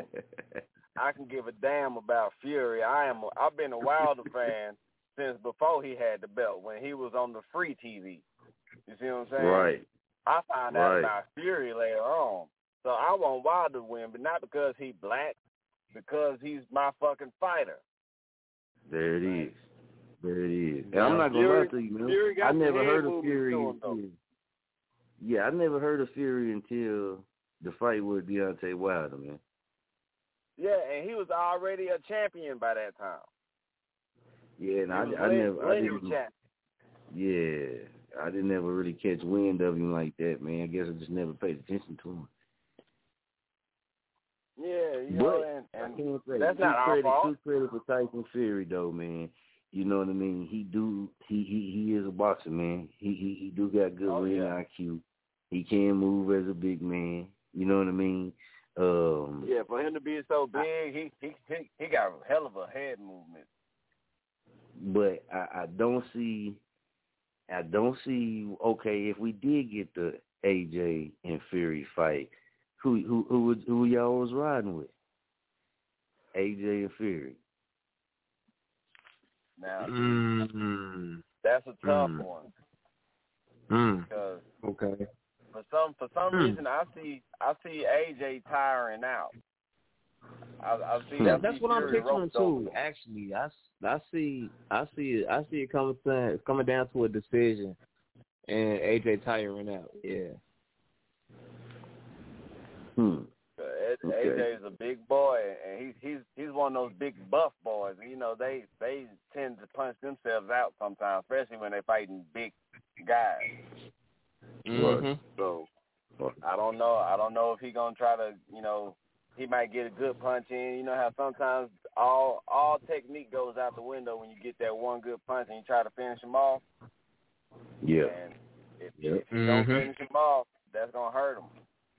I can give a damn about Fury. I am. I've been a Wilder fan since before he had the belt, when he was on the free T V. You see what I'm saying? Right. I found right. out about Fury later on. So I want Wilder to win, but not because he's black, because he's my fucking fighter. There it is. There it is. And Yeah, I'm not gonna Fury, lie to you, man. Fury got I never the heard head of Fury movement to him, until, yeah, I never heard of Fury until the fight with Deontay Wilder, man. Yeah, and he was already a champion by that time. Yeah, and he I, was I late, never, I didn't. champion. Yeah, I didn't never really catch wind of him like that, man. I guess I just never paid attention to him. Yeah, you but know, and, and I can't say that's two not our credit, fault. Two credit for Tyson Fury, though, man. You know what I mean? He do, he he, he is a boxer, man. He he he do got good Oh, ring yeah. I Q. He can move as a big man. You know what I mean? Um, Yeah, for him to be so big, he he he, he got a hell of a head movement. But I, I don't see, I don't see. Okay, if we did get the A J and Fury fight, who who who would, who y'all was riding with? A J and Fury. Now Mm-hmm. that's a tough Mm. one Mm. because Okay. for some for some Mm. reason I see I see A J tiring out. I, I see Yeah, I that's see what I'm Fury picturing roped too. over. Actually, I, I see I see it I see it coming to, coming down to a decision, and A J tiring out. Yeah. Hmm. A Okay. J is a big boy, and he's he's he's one of those big buff boys. You know, they they tend to punch themselves out sometimes, especially when they're fighting big guys. Mm-hmm. So I don't know. I don't know if he's gonna try to, you know, he might get a good punch in. You know how sometimes all all technique goes out the window when you get that one good punch and you try to finish him off. Yeah. And if, Yep. if you don't Mhm. finish him off, that's gonna hurt him.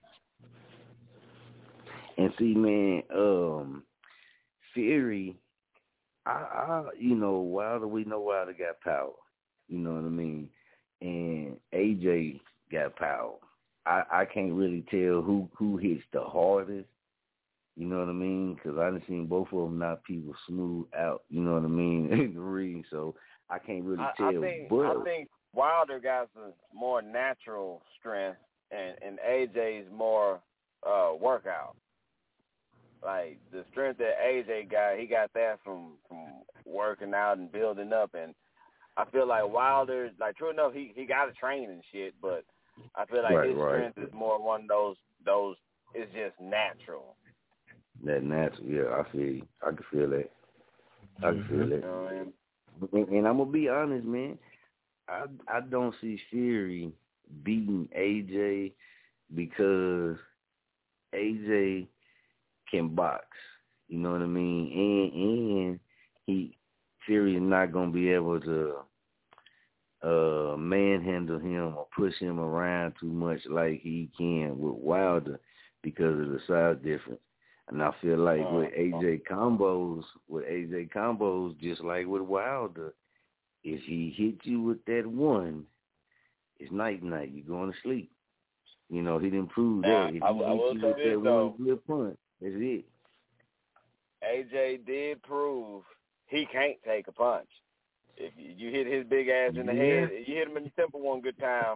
And see, man, um, Fury, I, I, you know, Wilder, we know Wilder got power. You know what I mean? And A J got power. I, I can't really tell who, who hits the hardest. You know what I mean? Because I done seen both of them knock people smooth out. You know what I mean? In the ring, so I can't really I, tell. I think but I think Wilder got a more natural strength, and and A J's more uh, workout. Like the strength that A J got, he got that from from working out and building up. And I feel like Wilder, like true enough, he he got to train and shit, but I feel like Right, his right. strength is more one of those those. It's just natural. that natural, yeah, I feel you. I can feel that. I can feel it. And, and I'm gonna be honest, man. I I don't see Fury beating A J because A J can box. You know what I mean? And and he Fury is not gonna be able to uh, manhandle him or push him around too much like he can with Wilder because of the size difference. And I feel like uh, with A J combos, with A J combos, just like with Wilder, if he hit you with that one, it's night night. You're going to sleep. You know, he didn't prove that. If he I, hit I will you say with this, that though. one good punch, that's it. A J did prove he can't take a punch. If you, you hit his big ass in the yeah. head, you hit him in the temple one good time.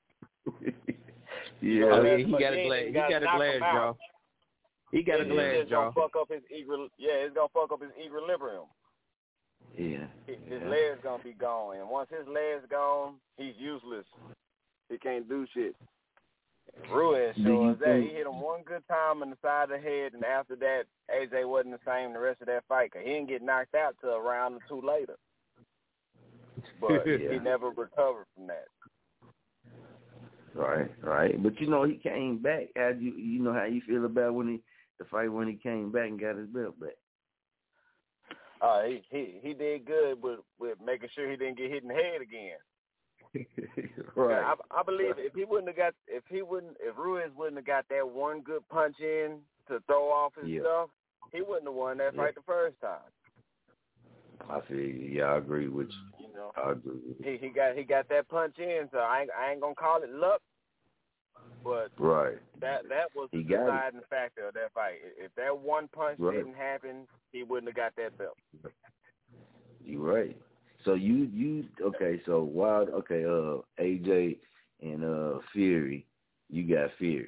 yeah, oh, yeah, he got a glass. He got a glass jaw. He got a glass it's jaw. Gonna fuck up his equil- yeah, it's gonna fuck up his equilibrium. Yeah. His yeah. leg's gonna be gone, and once his leg's gone, he's useless. He can't do shit. Ruiz shows that he hit him one good time on the side of the head, and after that, A J wasn't the same the rest of that fight. Cause he didn't get knocked out till a round or two later. But yeah. he never recovered from that. Right, right. But you know, he came back. How you you know how you feel about when he the fight when he came back and got his belt back? Uh, he he he did good with with making sure he didn't get hit in the head again. right. Yeah, I, I believe if he wouldn't have got if he wouldn't if Ruiz wouldn't have got that one good punch in to throw off his yeah. stuff, he wouldn't have won that yeah. fight the first time. I feel you. Yeah, I agree with you. You know, I agree with you. He he got he got that punch in, so I ain't I ain't gonna call it luck, but right. that that was the deciding factor of that fight. If that one punch right. didn't happen, he wouldn't have got that belt. You're right. So you you okay? So Wild okay? Uh, A J and uh Fury, you got Fury.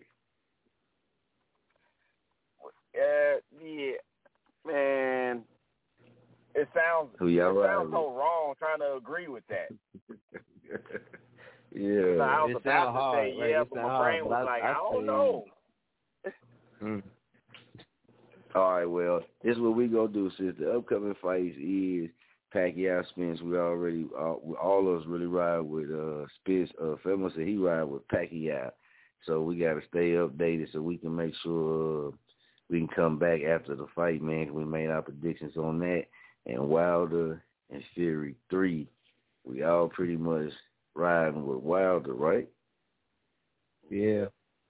Uh, yeah, man. It sounds Who y'all it ride sounds with? so wrong trying to agree with that. yeah. So I was it about to hard, say right? yeah, it but my hard, brain but was I, like, I, I don't say, know. Mm. All right, well, this is what we gonna do since the upcoming fights is Pacquiao Spence. We already uh, all of us really ride with uh Spence. Uh, Femo said he ride with Pacquiao, so we got to stay updated so we can make sure uh, we can come back after the fight, man. We made our predictions on that, and Wilder and Fury three. We all pretty much riding with Wilder, right? Yeah.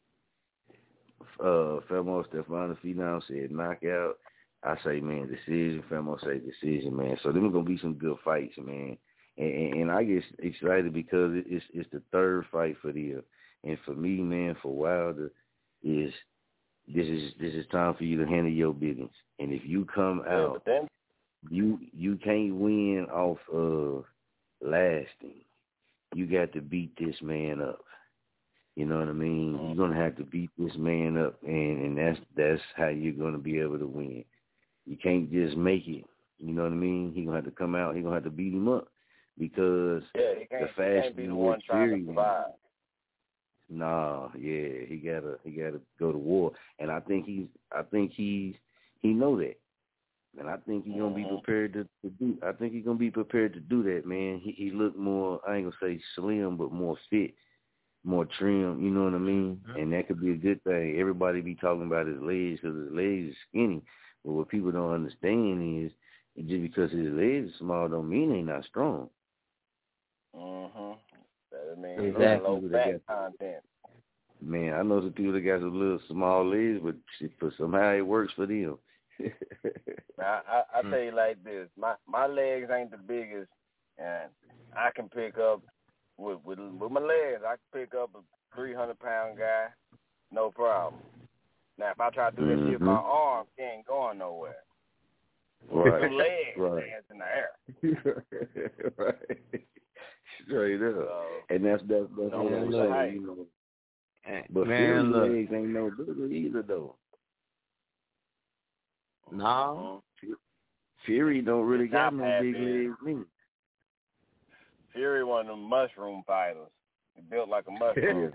Uh, Femo Stefano Finau said knockout. I say, man, decision. Femo say decision, man. So them gonna be some good fights, man. And, and, and I get excited because it's it's the third fight for them. And for me, man, for Wilder, is this is this is time for you to handle your business. And if you come out, yeah, then- you you can't win off of lasting. You got to beat this man up. You know what I mean? You're gonna have to beat this man up, and, and that's that's how you're gonna be able to win. You can't just make it. You know what I mean? He's gonna have to come out. He's gonna have to beat him up because yeah, he the can't, fast he can't be the one trying to survive. Nah, yeah, he gotta he gotta go to war, and I think he's I think he's he know that, and I think he's gonna be prepared to, to do. I think he's gonna be prepared to do that, man. He he look more. I ain't gonna say slim, but more fit. More trim, you know what I mean? Mm-hmm. And that could be a good thing. Everybody be talking about his legs because his legs is skinny. But what people don't understand is just because his legs are small don't mean they're not strong. Mm-hmm. That means exactly. low fat content. Man, I know some people that got some little small legs, but for somehow it works for them. I, I, I tell you like this. My, my legs ain't the biggest, and I can pick up With, with with my legs, I can pick up a three hundred pound guy, no problem. Now, if I try to do that mm-hmm. shit with my arms, he ain't going nowhere. Right. Two legs, right. hands in the air. right. Straight up. So, and that's that's that's no, what I'm saying, you know. But man, Fury's legs ain't no bigger either, though. No. Fury don't really It's got no big big. legs, me. Fury one of them mushroom fighters. He built like a mushroom.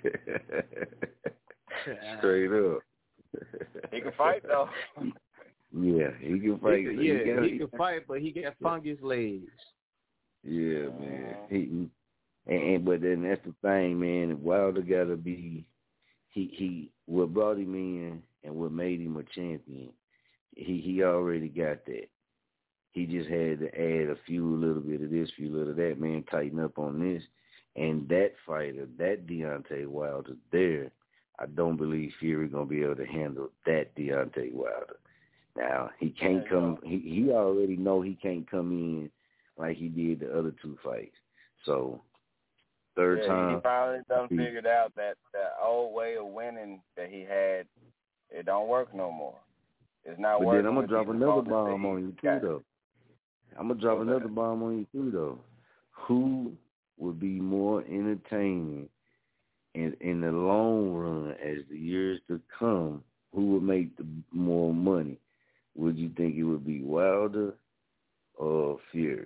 Straight up. He can fight though. Yeah, he can fight. He could, he yeah, got, he can fight, but he got fungus legs. Yeah, man. He, and, and but then that's the thing, man. Wilder gotta be. He he. What brought him in and what made him a champion. He he already got that. He just had to add a few little bit of this, few little of that. Man, tighten up on this, and that fighter, that Deontay Wilder there. I don't believe Fury gonna be able to handle that Deontay Wilder. Now he can't come. He he already know he can't come in like he did the other two fights. So third yeah, time, he finally done he, figured out that that old way of winning that he had, it don't work no more. It's not but working. Then I'm gonna drop another bomb on you too, got. though. I'm gonna drop What's another that? bomb on you too, though. Who would be more entertaining in in the long run as the years to come? Who would make the more money? Would you think it would be Wilder or Fury?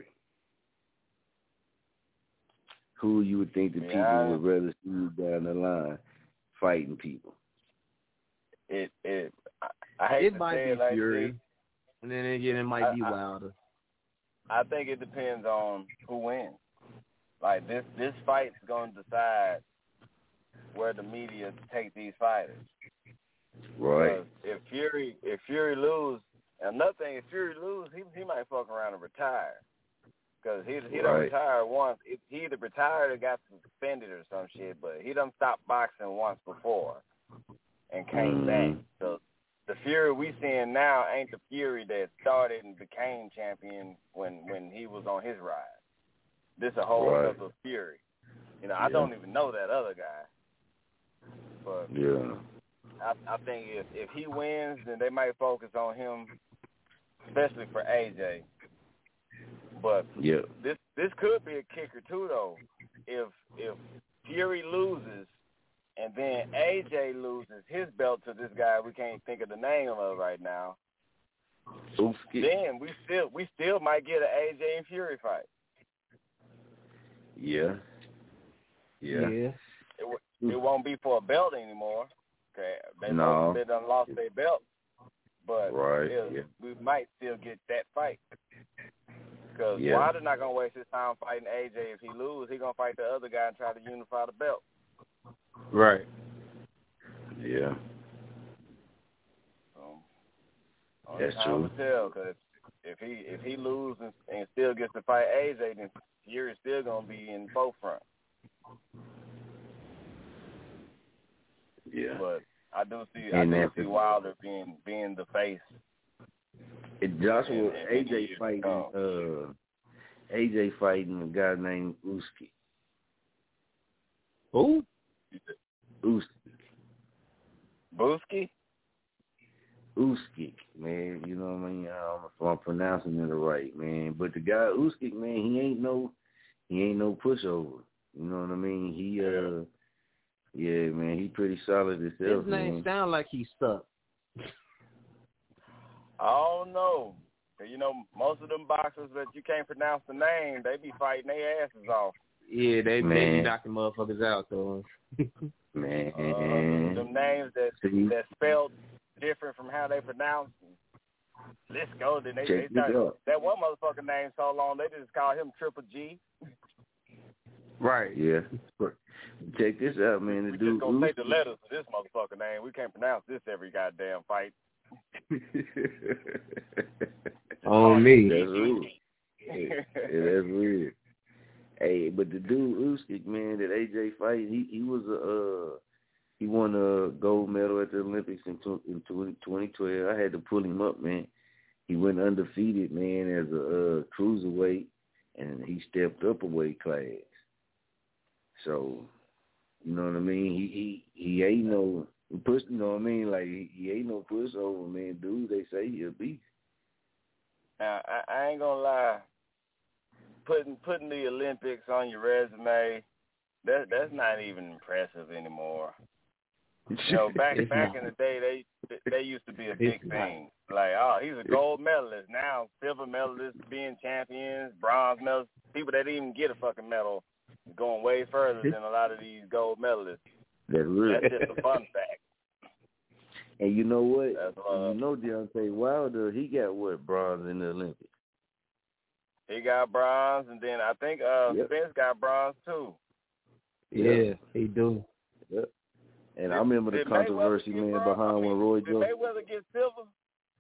Who you would think the yeah, people would rather see you down the line fighting people? It it I, I hate it to might say be it like Fury, this. and then again it might I, be I, Wilder. I think it depends on who wins. Like this this fight's gonna decide where the media take these fighters. Right. Because if Fury if Fury lose, another thing, if Fury lose, he he might fuck around and retire. Because he he done Right. retired once. He either retired or got suspended or some shit, but he done stopped boxing once before and came Mm-hmm. back. So the Fury we seeing now ain't the Fury that started and became champion when, when he was on his ride. This a whole Right. other Fury. You know, Yeah. I don't even know that other guy. But Yeah. I, I think if, if he wins, then they might focus on him, especially for A J. But yeah. this this could be a kicker too, though. If if Fury loses and then A J loses his belt to this guy we can't think of the name of right now, Oofsky. then we still we still might get an A J and Fury fight. Yeah. Yeah. Yeah. It w- it won't be for a belt anymore. Okay, they No. both they done lost their belt, but Right, it'll- yeah. we might still get that fight. Because Yeah. Wilder not gonna waste his time fighting A J. If he lose, he gonna fight the other guy and try to unify the belt. Right. Yeah. So, only That's time true. will tell. Because if he if he loses and, and still gets to fight A J, then Fury's still gonna be in both front. Yeah. But I do see And I do that's see the- Wilder being being the face. It Joshua And- and A J he- fighting oh. uh A J fighting a guy named Usyk. Who? Usyk. Booski? Usyk, man. You know what I mean? I don't know if I'm pronouncing it right, man. But the guy Usyk, man, he ain't no he ain't no pushover. You know what I mean? He uh yeah, man, he pretty solid himself, His name man. sound like he stuck. I don't know. You know, most of them boxers that you can't pronounce the name, they be fighting their asses off. Yeah, they Man. they be knocking motherfuckers out though. Man. Uh, them names that See? that spelled different from how they pronounce. Let's go. Then they, Check they this start, out. that one motherfucker name so long they just call him Triple G. Right. Yeah. Check this out, man. The We dude just gonna take the Usyk- letters to this motherfucker name. We can't pronounce this every goddamn fight. On me. That's weird. Yeah, that's weird. Hey, but the dude Usyk, man, that A J fight, he he was a uh, he won a gold medal at the Olympics in tw- in twenty twelve. I had to pull him up, man. He went undefeated, man, as a uh, cruiserweight, and he stepped up a weight class. So, you know what I mean? He he he ain't no push. You know what I mean? Like he, he ain't no pushover, man. Dude, they say he a beast. Now I, I ain't gonna lie. Putting putting the Olympics on your resume, that that's not even impressive anymore. You know, back It's back not. in the day, they they used to be a big It's thing. Like, oh, he's a gold medalist now, silver medalist, being champions, bronze medalists. People that didn't even get a fucking medal, going way further than a lot of these gold medalists. That's real. That's just a fun fact. And you know what? Uh, you know Deontay Wilder, he got what, bronze in the Olympics? He got bronze, and then I think uh, yep. Spence got bronze too. Yeah, yep. he do. Yep. And did, I remember the controversy, man, bronze? behind I mean, when Roy Jones. Did Mayweather get silver?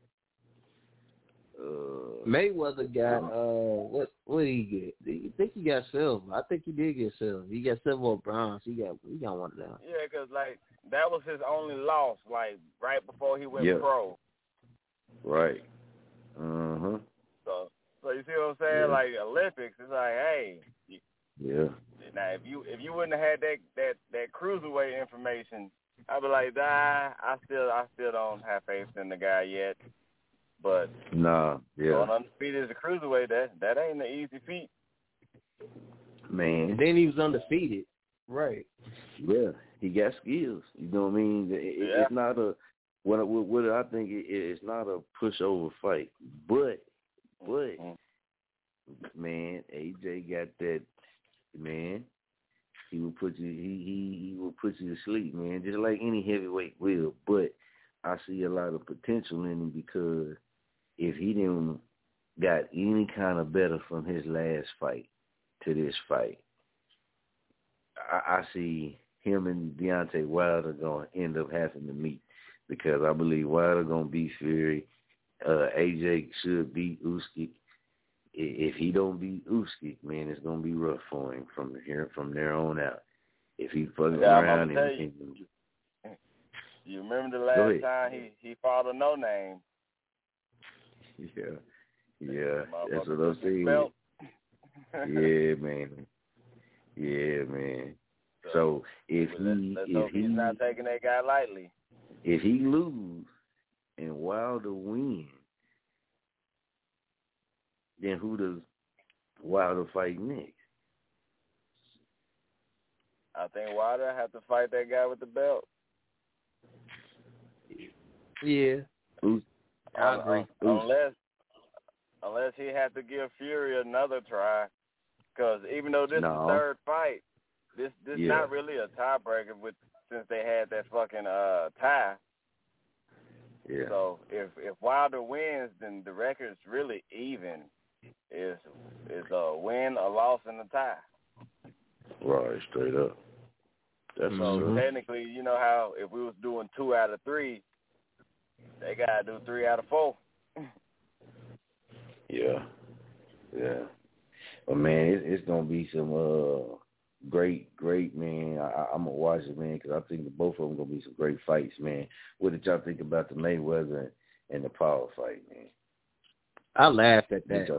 Uh, Mayweather got uh what what did he get? I think he got silver. I think he did get silver. He got silver or bronze. He got he got one of them. Yeah, because like that was his only loss, like right before he went yeah. pro. Right. Uh huh. So so you see what I'm saying? Yeah. Like Olympics, it's like, hey. Yeah. Now if you if you wouldn't have had that that that cruiserweight information, I'd be like, nah, I still I still don't have faith in the guy yet. But nah, yeah. going undefeated as a cruiserweight, that that ain't an easy feat. Man. And then he was undefeated. Right. Yeah, he got skills. You know what I mean? It, yeah. It's not a what what, what I think it, it's not a pushover fight, but but mm-hmm. man, A J got that man. He will put you he, he he will put you to sleep, man, just like any heavyweight will. But I see a lot of potential in him because if he didn't got any kind of better from his last fight to this fight, I, I see him and Deontay Wilder going to end up having to meet because I believe Wilder going to beat Fury. Uh, A J should beat Usyk. If he don't beat Usyk, man, it's going to be rough for him from here from there on out. If he fucking yeah, around and, you, and you remember the last time he, he fought a no-name? Yeah, yeah, that's what I'm saying. Yeah, man. Yeah, man. So, so if he let's, let's if hope he, he's not taking that guy lightly. If he lose and Wilder win, then who does Wilder fight next? I think Wilder have to fight that guy with the belt. Yeah. Who's, I agree. Um, unless, unless he had to give Fury another try, because even though this no. is the third fight, this this yeah. not really a tiebreaker with since they had that fucking uh tie. Yeah. So if if Wilder wins, then the record's really even. Is is a win, a loss, and a tie. Right, straight up. That's so mm-hmm. technically, you know how if we was doing two out of three, they gotta do three out of four. yeah, yeah. But man, it, it's gonna be some uh great, great man. I, I'm gonna watch it, man, because I think the both of them gonna be some great fights, man. What did y'all think about the Mayweather and, and the Paul fight, man? I laughed at that.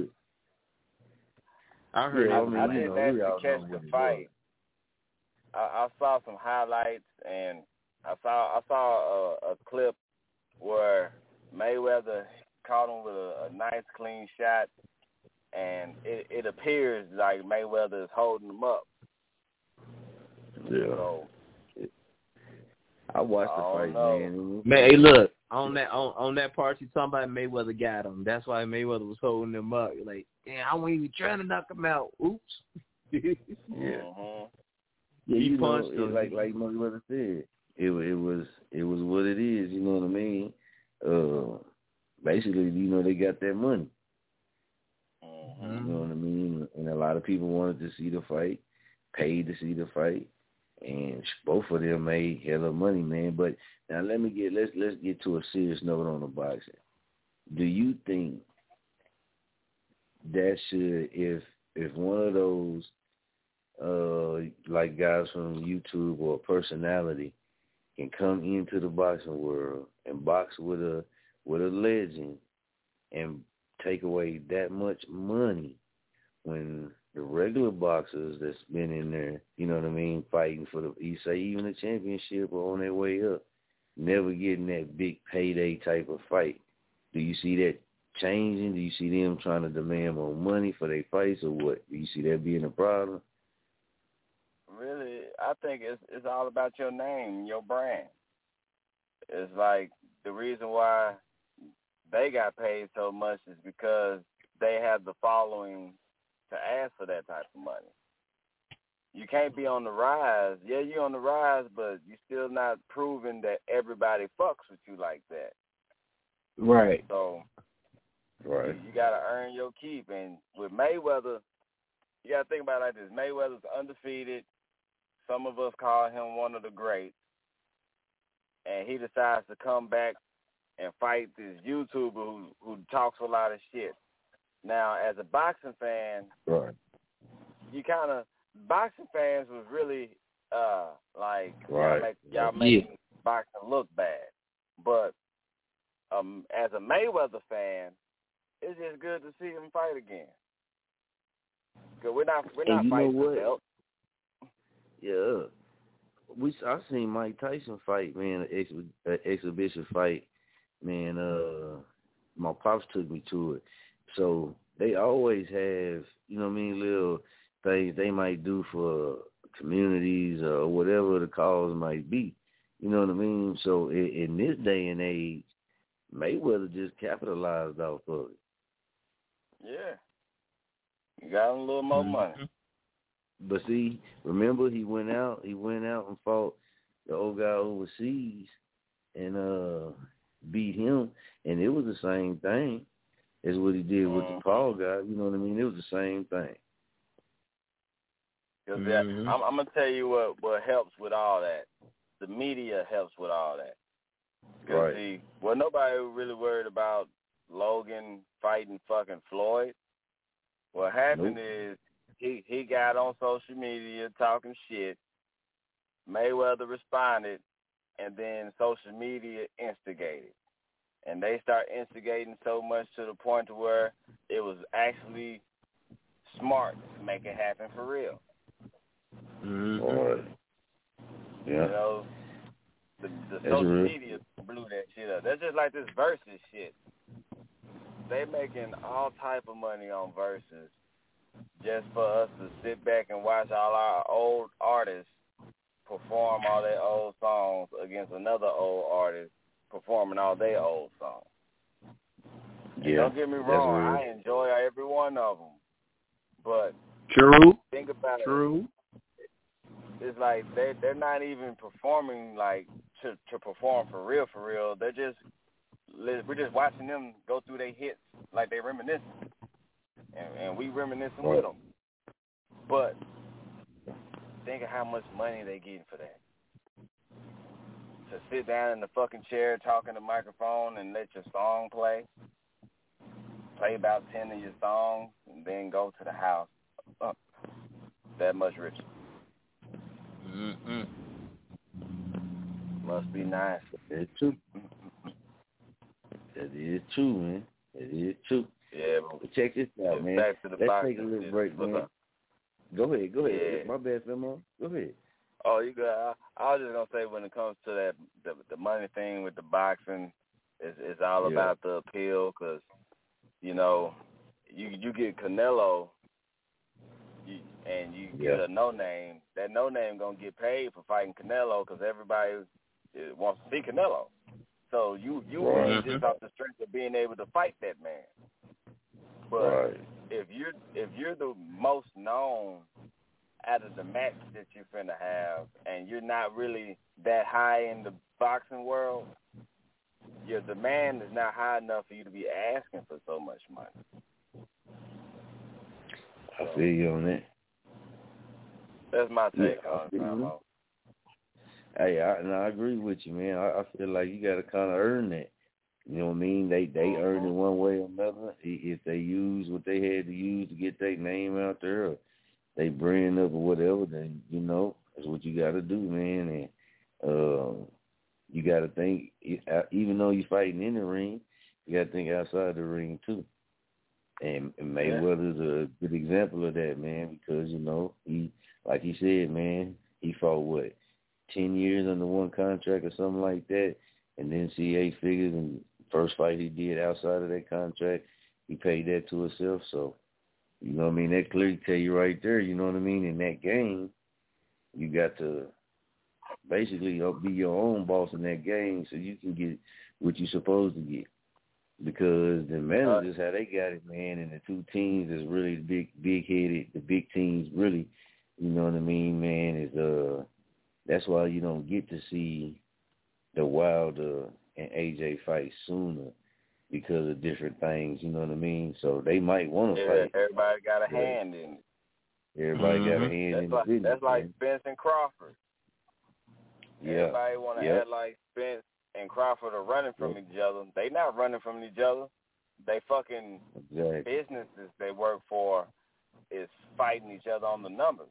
I heard. Yeah, I, mean, I didn't know, actually catch the fight. I, I saw some highlights, and I saw I saw a, a clip where Mayweather caught him with a, a nice, clean shot, and it, it appears like Mayweather is holding him up. Yeah. So, I watched the I fight, know. man. Man, hey, look on that on, on that part you talking about. Mayweather got him. That's why Mayweather was holding him up. You're like, damn, I wasn't even trying to knock him out. Oops. yeah. Uh-huh. Yeah, he you punched know, him. like like Mayweather said, it it was it was what it is. You know what I mean? Uh, basically, you know, they got that money. Uh-huh. You know what I mean? And a lot of people wanted to see the fight, paid to see the fight. And both of them made hella money, man. But now let me get let's let's get to a serious note on the boxing. Do you think that should if if one of those uh like guys from YouTube or personality can come into the boxing world and box with a with a legend and take away that much money when the regular boxers that's been in there, you know what I mean, fighting for the, you say even the championship or on their way up, never getting that big payday type of fight. Do you see that changing? Do you see them trying to demand more money for their fights or what? Do you see that being a problem? Really, I think it's it's all about your name, your brand. It's like the reason why they got paid so much is because they have the following to ask for that type of money. you can't be on the rise. Yeah, you're on the rise, but you're still not proving that everybody fucks with you like that. Right. So, right. you, you got to earn your keep. And with Mayweather, you got to think about it like this. Mayweather's undefeated. Some of us call him one of the greats. And he decides to come back and fight this YouTuber who, who talks a lot of shit. Now, as a boxing fan, right. you kind of, boxing fans was really uh, like, right. y'all, make, y'all making yeah. boxing look bad. But um, as a Mayweather fan, it's just good to see him fight again. Because we're not, we're not fighting for belt. Yeah. We I seen Mike Tyson fight, man, an ex, an exhibition fight. Man, uh, my pops took me to it. So they always have, you know what I mean, little things they might do for communities or whatever the cause might be. You know what I mean? So in, in this day and age, Mayweather just capitalized off of it. Yeah. You got a little more money. But see, remember he went out, he went out and fought the old guy overseas and uh, beat him, and it was the same thing as what he did with the Paul guy. You know what I mean? It was the same thing. Cause mm-hmm. I'm, I'm gonna tell you what, what helps with all that. The media helps with all that. Cause right. see, well, nobody really worried about Logan fighting fucking Floyd. What happened nope. is he he got on social media talking shit. Mayweather responded, and then social media instigated. And they start instigating so much to the point to where it was actually smart to make it happen for real. Mm-hmm. All right. Yeah. You know, the, the social real. media blew that shit up. That's just like this Versus shit. They making all type of money on Versus just for us to sit back and watch all our old artists perform all their old songs against another old artist performing all their old songs. Yeah. Don't get me wrong, I enjoy every one of them. But True. think about True. it. It's like they they're not even performing like to to perform for real for real. They're just we're just watching them go through their hits like they reminiscing, and, and we reminiscing right. with them. But think of how much money they getting for that. To sit down in the fucking chair talking to the microphone and let your song play, play about ten of your songs, and then go to the house. Uh, that much richer. Mm-mm. Must be nice. That's true. That is true, man. That is true. Yeah, but, but check this out, man. Back to the Let's boxing. take a little break, man. Up? Go ahead, go ahead. Yeah. My bad, Femo. Go ahead. Oh, you got. I, I was just gonna say when it comes to that, the, the money thing with the boxing, it's, it's all yeah. about the appeal, because you know, you you get Canelo, you, and you yeah. get a no name. That no name gonna get paid for fighting Canelo because everybody wants to see Canelo. So you you right. win just off the strength of being able to fight that man. But right. if you're if you're the most known out of the match that you're finna have, and you're not really that high in the boxing world, your demand is not high enough for you to be asking for so much money. I feel you on that. That's my take yeah, on it, Mamo. Hey, I, and I agree with you, man. I, I feel like you got to kind of earn that. You know what I mean? They they mm-hmm. earn it one way or another. If they use what they had to use to get their name out there, or they brand up or whatever, then, you know, that's what you got to do, man. And uh, you got to think, even though you're fighting in the ring, you got to think outside the ring, too. And, and Mayweather's a good example of that, man, because, you know, he, like he said, man, he fought, what, ten years under one contract or something like that, and then see eight figures, and first fight he did outside of that contract, he paid that to himself, so. You know what I mean? That clearly tell you right there, you know what I mean? In that game, you got to basically be your own boss in that game so you can get what you're supposed to get. Because the managers, how they got it, man, and the two teams is really big, big-headed. The big teams really You know what I mean, man? Is uh, that's why you don't get to see the Wilder and A J fight sooner because of different things. You know what I mean? So they might want to yeah, fight. Everybody got a hand in it. Everybody mm-hmm. got a hand that's in like, the business. That's like man. Spence and Crawford. Yeah. Everybody want to yep. act like Spence and Crawford are running from yep. each other. They not running from each other. They fucking exactly. businesses they work for is fighting each other on the numbers.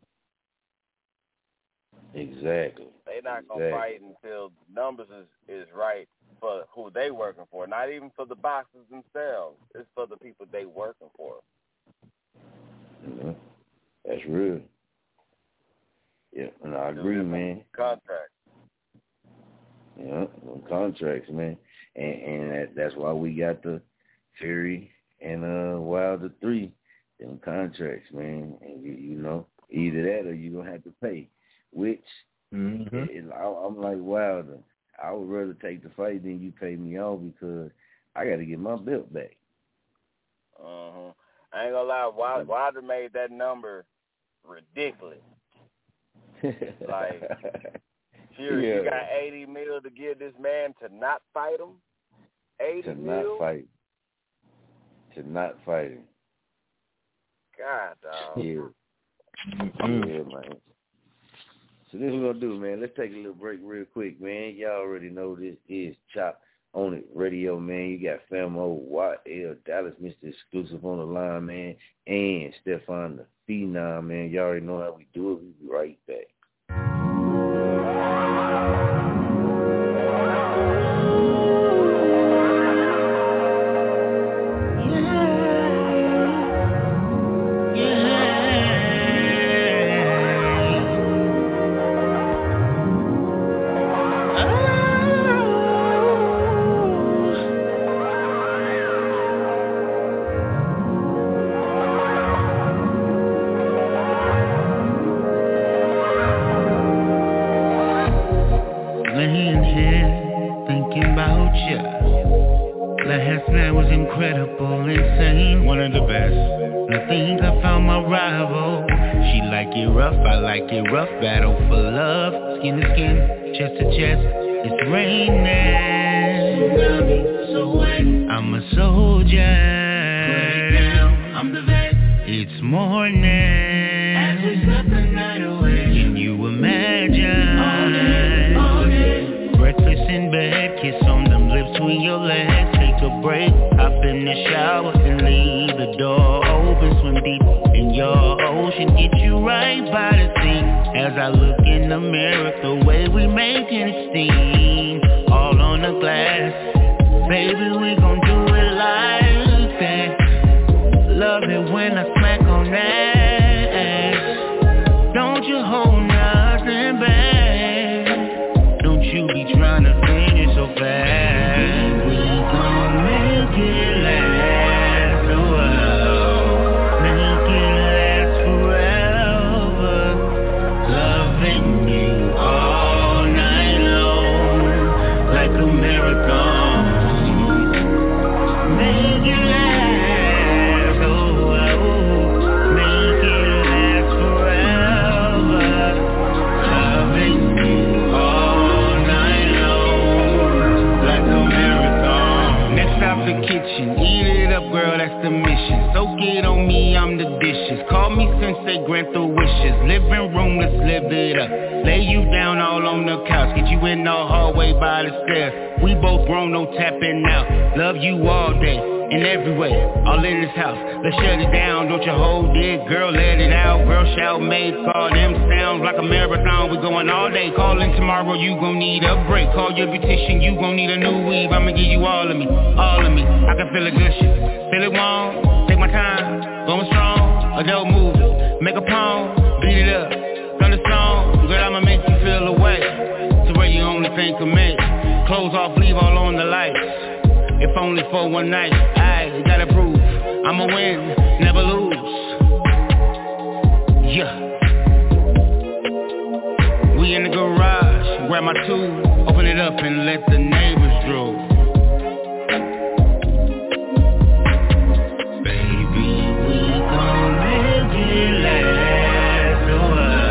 Exactly. They not gonna exactly. fight until numbers is, is right for who they working for. Not even for the boxers themselves. It's for the people they working for. Mm-hmm. That's real. Yeah, and I agree, man. Contracts. Yeah, contracts, man, and and that, that's why we got the Fury and uh Wilder three, them contracts, man. And you, you know, either that or you gonna have to pay. Which mm-hmm. it, I, I'm like Wilder. I would rather take the fight than you pay me off because I got to get my belt back. Uh huh. I ain't gonna lie, Wilder, Wilder made that number ridiculous. Like, Fury, yeah. you got eighty mil to give this man to not fight him? eighty to mil? not fight. To not fight him. God, dog. Yeah. Mm-hmm. Yeah, man. So this is what we're going to do, man. Let's take a little break real quick, man. Y'all already know this is Chop On It Radio, man. You got Famo, Y L, Dallas, Mister Exclusive on the line, man, and Stefan the Phenom, man. Y'all already know how we do it. We'll be right back. Incredible, insane, one of the best. And I think I found my rival. She like it rough, I like it rough. Battle for love, skin to skin, chest to chest. It's raining. So wet. I'm a soldier. Put it down, I'm the vet. It's morning. As we slept the night away. Can you imagine? All day, all day. Breakfast in bed, kiss on them lips between your legs. Take a break, hop in the shower and leave the door open. Swim deep in your ocean, get you right by the sea. As I look in the mirror, the way we making it steam, all on the glass. Baby, we gon' do it like that. Love it when I smack on that ass. Don't you hold nothing back. Don't you be trying to finish so fast. Sensei, grant the wishes. Living room, let's live it up. Lay you down all on the couch. Get you in the hallway by the stairs. We both grown, no tapping out. Love you all day and every way. All in this house. Let's shut it down. Don't you hold it, girl. Let it out. Girl, shout, make all them sounds like a marathon. We going all day. Calling tomorrow, you gon' need a break. Call your beautician, you gon' need a new weave. I'ma give you all of me, all of me. I can feel a good shit. Feel it warm. Take my time. Going strong. Adult movie, make a poem, beat it up, turn the song, girl, I'ma make you feel away, to where you only think of me, clothes off, leave all on the lights, if only for one night, I gotta prove, I'ma win, never lose, yeah, we in the garage, grab my tool, open it up and let the neighbors drool. Baby, we gon' make it last a while.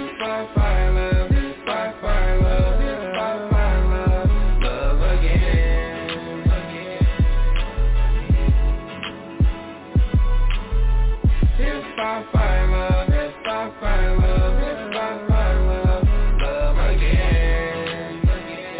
This fine, fine love, this fine, fine love, this fine, fine love, love again, again. This fine, fine love, this fine, fine love, this fine, fine love, love again, again.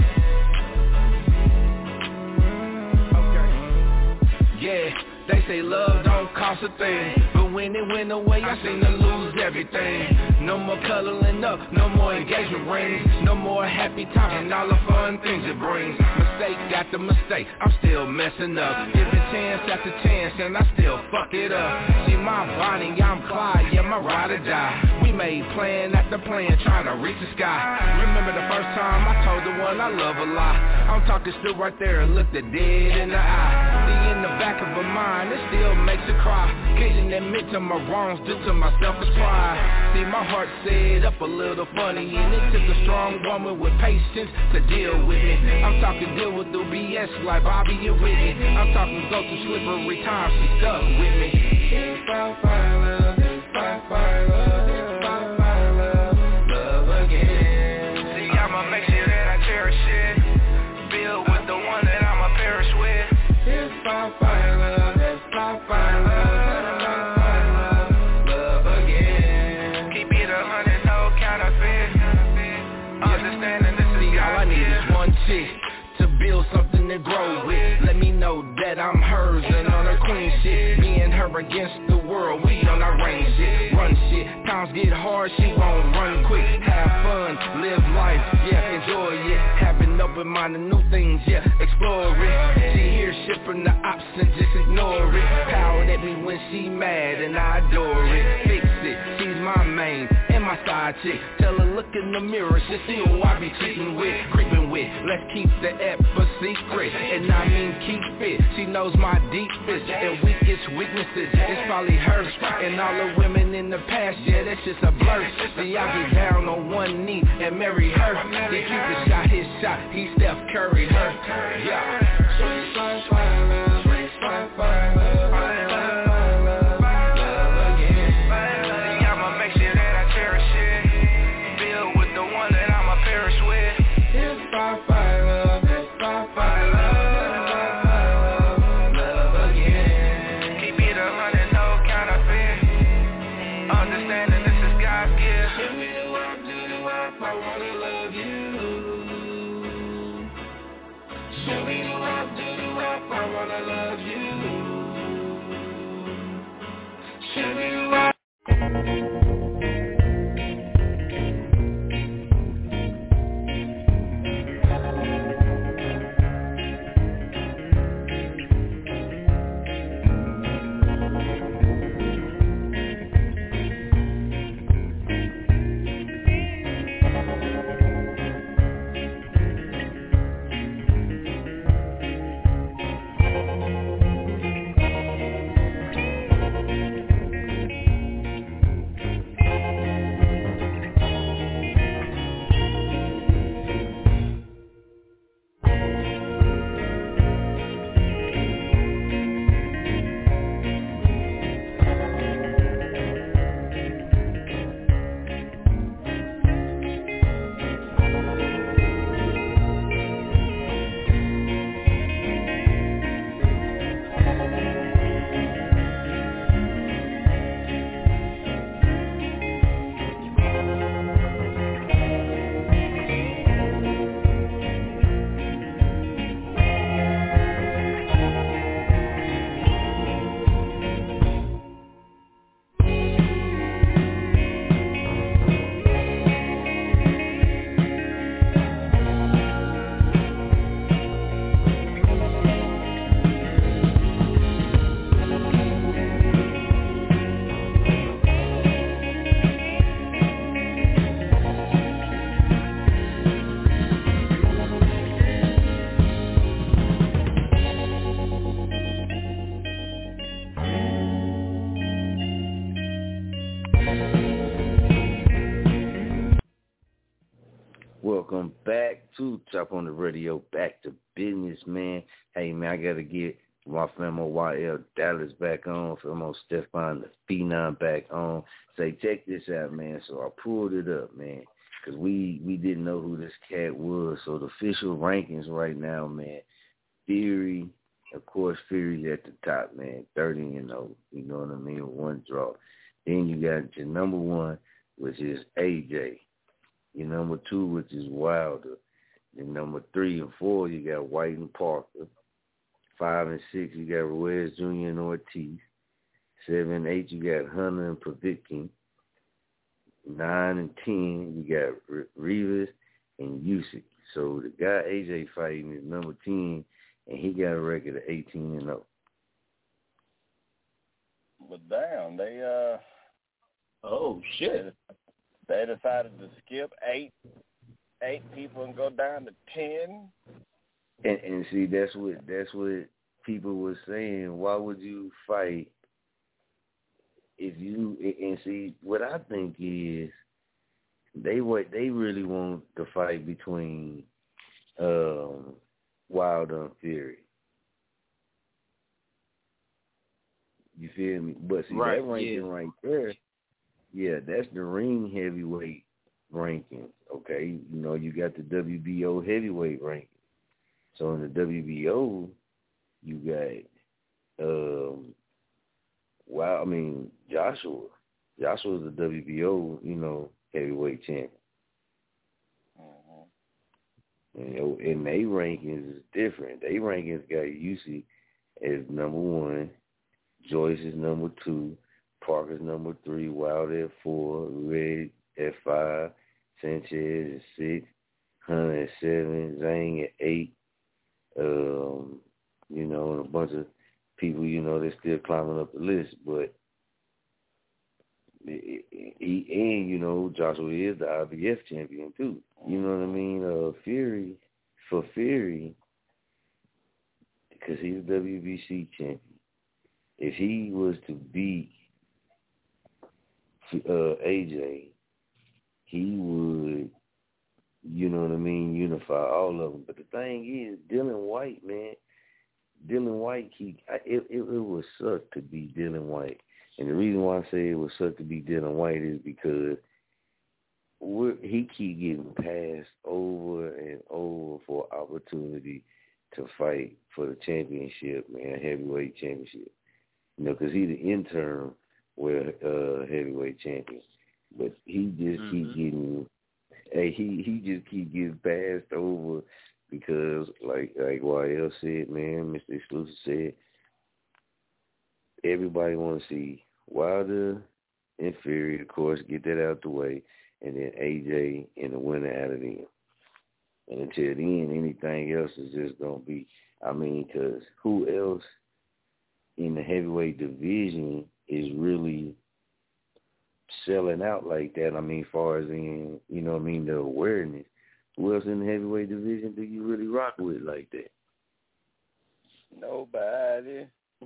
Okay. Yeah, they say love don't cost a thing, but when it went away, I seem to lose everything. No more cuddling up, no more engagement rings, no more happy times and all the fun things it brings. Mistake after mistake, I'm still messing up. Giving chance after chance and I still fuck it up. See my Bonnie, I'm Clyde, yeah, my ride or die. We made plan after plan, trying to reach the sky. Remember the first time I told the one I love a lie. I'm talking still right there and looked her dead in the eye. See in the back of her mind, it still makes her cry. Can't admit to my wrongs due to my selfish pride. See my heart set up a little funny, and it took a strong woman with patience to deal with me. I'm talking deal with the B S like Bobby and Whitney. I'm talking go through slippery times, she stuck with me. It's fine, fine love, it's fine, fine love, it's fine, fine love, love again. See, I'ma make sure that I cherish it, build with the one that I'ma perish with. It's fine, fine love, it's fine, fine love. To build something to grow with. Let me know that I'm hers and on her queen shit. Me and her against the world, we on our range shit. Run shit, times get hard, she won't run quick. Have fun, live life, yeah, enjoy it. Have an open mind to new things, yeah, explore it. She hears shit from the ops and just ignore it. Powered at me when she mad and I adore it. Fix it, she's my main and my side chick. Tell her look in the mirror, she see who I be cheating with, creeping with. Let's keep the ep a secret, and I mean keep it. She knows my deepest and weakest weaknesses. It's probably hers and all the women in the past, yeah, that's just a blur. See, I get down on one knee and marry her. Then Cupid shot his shot, he Steph Curry her. Yeah. Sweet, fine, fine love, sweet, fine, fine love, fine, fine, fine love, love again. See, I'ma make sure that I cherish it, build with the one that I'ma perish with. It's fine, fine love, it's fine, fine love, love again. Keep it a hundred, no counterfeit. Understanding this is God's gift. Show me the walk, do the walk, I wanna love you. Show me the walk, do the walk, I wanna love you. Show me the walk. Welcome back to Chop on the Radio, back to business, man. Hey, man, I got to get my Famo Y L Dallas back on, Famo Stefan the Phenom back on. Say, check this out, man. So I pulled it up, man, because we, we didn't know who this cat was. So the official rankings right now, man, Fury, of course, Fury's at the top, man, thirty and oh, you know what I mean, one draw. Then you got your number one, which is A J. Your number two, which is Wilder. Then number three and four, you got White and Parker. Five and six, you got Ruiz Junior and Ortiz. Seven and eight, you got Hunter and Povetkin. Nine and ten, you got R- Rivas and Usyk. So the guy A J fighting is number ten, and he got a record of eighteen and oh. But damn, they uh oh shit, they, they decided to skip eight eight people and go down to ten. And, and see, that's what that's what people were saying. Why would you fight if you? And see, what I think is they what they really want the fight between um, Wilder and Fury. You feel me? But see, right, that ranking yeah. right there, yeah, that's the ring heavyweight ranking. Okay, you know, you got the W B O heavyweight ranking. So in the W B O, you got, um, well, I mean, Joshua. Joshua's the W B O, you know, heavyweight champion. Mm-hmm. You know, and their rankings is different. Their rankings got Usyk as number one, Joyce is number two, Parker's number three, Wilder at four, Red at five, Sanchez at six, Hunter at seven, Zhang at eight. Um, you know, and a bunch of people, you know, they're still climbing up the list, but he, and, you know, Joshua is the I B F champion, too. You know what I mean? Uh, Fury, for Fury, because he's the W B C champion, if he was to beat uh, A J, he would, you know what I mean, unify all of them. But the thing is, Dylan White, man, Dylan White, he, it, it, it would suck to be Dylan White. And the reason why I say it would suck to be Dylan White is because we're, he keep getting passed over and over for opportunity to fight for the championship, man, heavyweight championship. You know, because he's the interim world uh, heavyweight champion. But he just mm-hmm. keep getting, hey, he, he just keep getting passed over because, like like Y L said, man, Mister Exclusive said, everybody want to see Wilder and Fury, of course, get that out the way, and then A J and the winner out of them. And until then, anything else is just going to be, I mean, because who else in the heavyweight division is really selling out like that? I mean, as far as in, you know what I mean, the awareness. Who else in the heavyweight division do you really rock with like that? Nobody.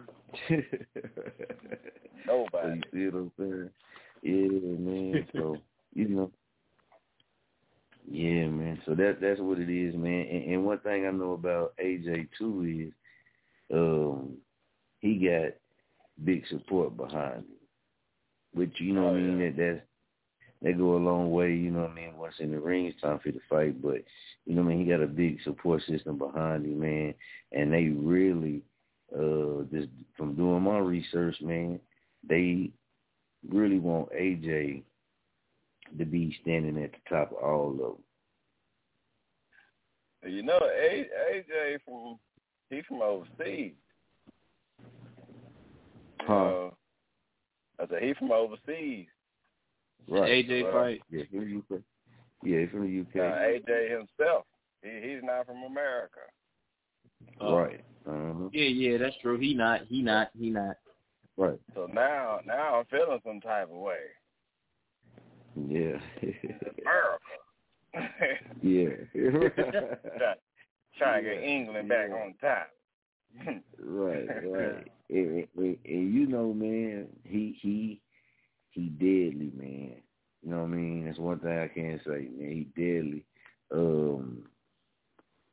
Nobody. So you see what I'm saying? Yeah, man. So, you know. Yeah, man. So that that's what it is, man. And, and one thing I know about A J too is um, he got big support behind him. Which, you know oh, what I mean, yeah. that that's they go a long way, you know what I mean, once in the ring it's time for you to fight. But, you know what I mean, he got a big support system behind him, man. And they really, uh, just from doing my research, man, they really want A J to be standing at the top of all of them. You know, A J from, he's from overseas. You huh? know, I said he's from overseas. Right. A J right. fight. Yeah, from the U K. Yeah, from the U K. Uh, A J himself, he, he's not from America. Oh. Right. Uh-huh. Yeah, yeah, that's true. He not, he not, he not. Right. So now, now I'm feeling some type of way. Yeah. America. Yeah. Try, trying to get England yeah. back on top. Right, right. and, and, and you know, man, he he he deadly, man. You know what I mean? That's one thing I can say, man. He deadly. Um,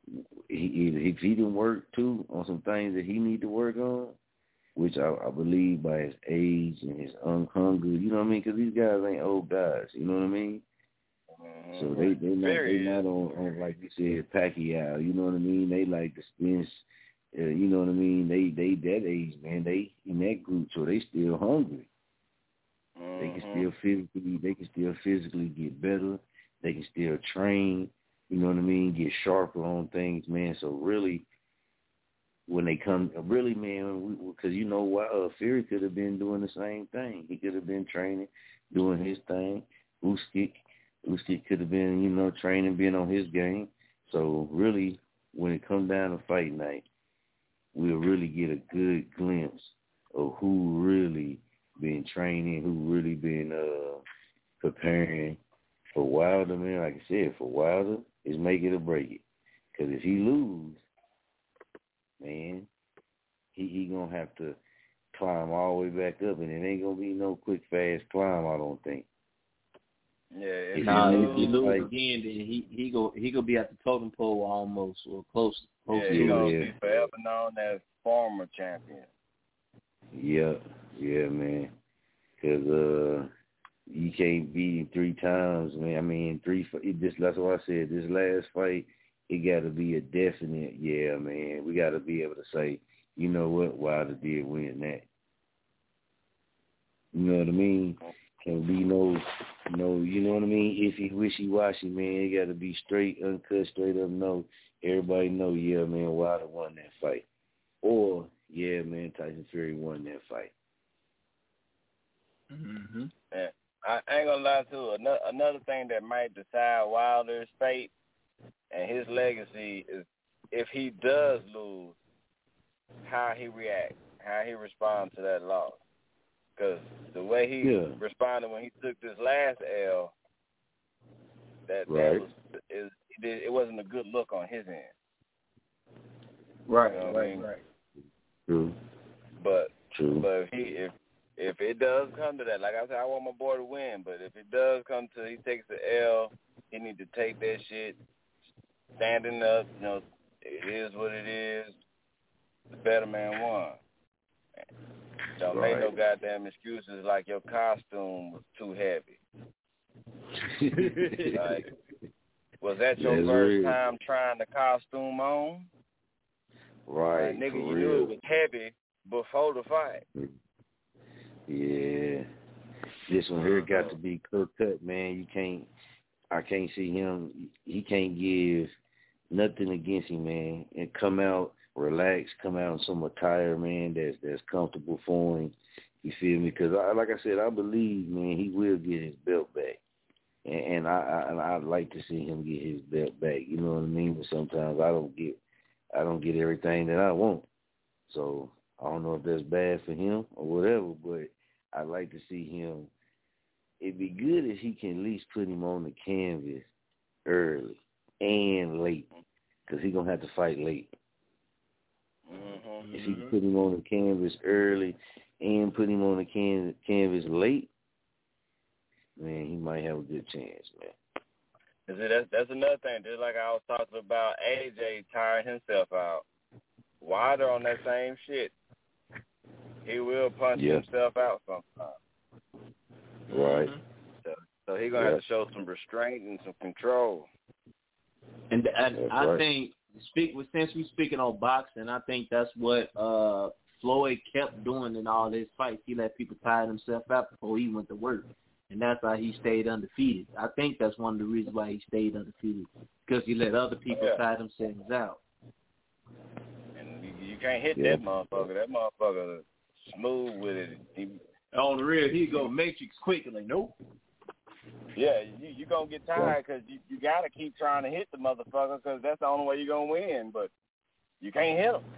he, if he didn't work too on some things that he need to work on, which I, I believe by his age and his hunger, you know what I mean? Because these guys ain't old guys, you know what I mean? Mm-hmm. So they they not they not on, on like you said Pacquiao, you know what I mean? They like the Spence, uh, you know what I mean? They they that age, man. They in that group, so they still hungry. Mm-hmm. They can still physically they can still physically get better. They can still train, you know what I mean? Get sharper on things, man. So really, when they come, really, man, because you know what, uh, Fury could have been doing the same thing. He could have been training, doing his thing. Usyk, Usyk could have been, you know, training, being on his game. So really, when it comes down to fight night, we'll really get a good glimpse of who really been training, who really been uh, preparing for Wilder, man. Like I said, for Wilder, it's make it or break it. Because if he lose, man, he he gonna have to climb all the way back up, and it ain't gonna be no quick, fast climb, I don't think. Yeah, if, nah, if he lose like, again, then he he go he gonna be at the totem pole almost or close. close yeah, to he gonna yeah. be forever known as former champion. Yeah, yeah, man. Cause uh, you can't beat him three times, man. I mean, three. This that's what I said. This last fight, it got to be a definite. Yeah, man. We got to be able to say, you know what, Wilder did win that. You know what I mean? Can't be no, no. You know what I mean? Iffy, wishy washy, man. It got to be straight, uncut, straight up. No, everybody know. Yeah, man. Wilder won that fight. Or yeah, man. Tyson Fury won that fight. Mm-hmm. Yeah. I ain't gonna lie to you. Another, another thing that might decide Wilder's fate and his legacy is if he does lose, how he reacts, how he responds to that loss. Because the way he yeah. responded when he took this last L, that, right. that was is it, it wasn't a good look on his end. Right, you know right, I mean? right. True. But True. but if he if if it does come to that, like I said, I want my boy to win. But if it does come to he takes the L, he need to take that shit, standing up. You know, it is what it is. The better man won. Don't right. make no goddamn excuses like your costume was too heavy. Like, was that your That's first real. time trying the costume on? Right. Like, nigga, you real. knew it was heavy before the fight. Yeah. This one here got to be clear cut, man. You can't, I can't see him, he can't give nothing against him, man. And come out, relax, come out in some attire, man, that's that's comfortable for him. You feel me? Because, I, like I said, I believe, man, he will get his belt back. And, and I, I, I'd like to see him get his belt back. You know what I mean? But sometimes I don't get, I don't get everything that I want. So I don't know if that's bad for him or whatever, but I'd like to see him. It'd be good if he can at least put him on the canvas early and late, because he's going to have to fight late. Mm-hmm. If he can put him on the canvas early and put him on the can- canvas late, man, he might have a good chance, man. See, that's, that's another thing. Just like I was talking about A J tiring himself out. Wilder on that same shit. He will punch yeah. himself out sometime. Right. So, so he's going to yeah. have to show some restraint and some control. And I, I think, speak with since we're speaking on boxing, I think that's what uh, Floyd kept doing in all his fights. He let people tire themselves out before he went to work. And that's how he stayed undefeated. I think that's one of the reasons why he stayed undefeated, because he let other people yeah. tire themselves out. And you, you can't hit yeah. that motherfucker. That motherfucker smooth with it. He, on the real, he go Matrix quick and like, nope. Yeah, you you gonna get tired because you, you gotta keep trying to hit the motherfucker because that's the only way you're gonna win. But you can't hit him.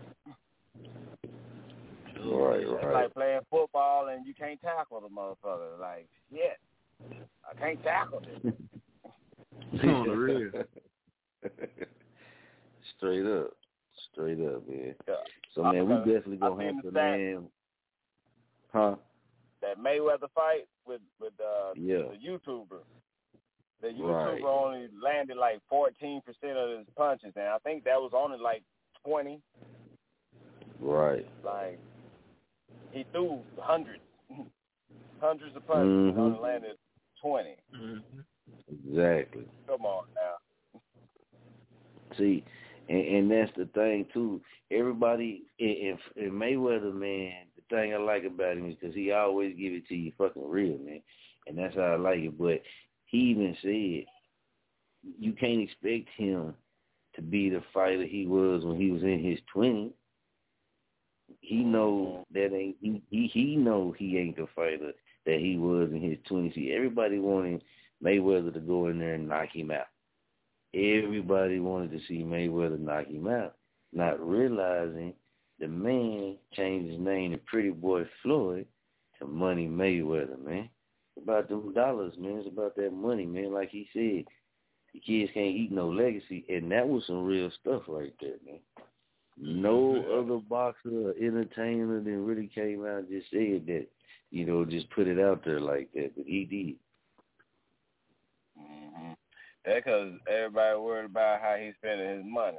Right, it's right. like playing football and you can't tackle the motherfucker. Like, shit, I can't tackle this. On the real. Straight up, straight up, man. Yeah. So man, we definitely gonna have to, man. Huh? That Mayweather fight with with uh, yeah. the YouTuber. the YouTuber Right. only landed like fourteen percent of his punches, and I think that was only like twenty. Right. Like, he threw hundreds, hundreds of punches Mhm. and only landed twenty. Exactly. Come on now. See, and, and that's the thing too. Everybody in, in, in Mayweather, man, the thing I like about him is because he always give it to you fucking real, man, and that's how I like it. But he even said you can't expect him to be the fighter he was when he was in his twenties. He know that ain't he, he he know he ain't the fighter that he was in his twenties. See, everybody wanted Mayweather to go in there and knock him out. Everybody wanted to see Mayweather knock him out, not realizing the man changed his name to Pretty Boy Floyd to Money Mayweather, man. It's about them dollars, man. It's about that money, man. Like he said, the kids can't eat no legacy, and that was some real stuff right there, man. No other boxer or entertainer that really came out and just said that, you know, just put it out there like that, but he did. Mm-hmm. That's because everybody worried about how he's spending his money.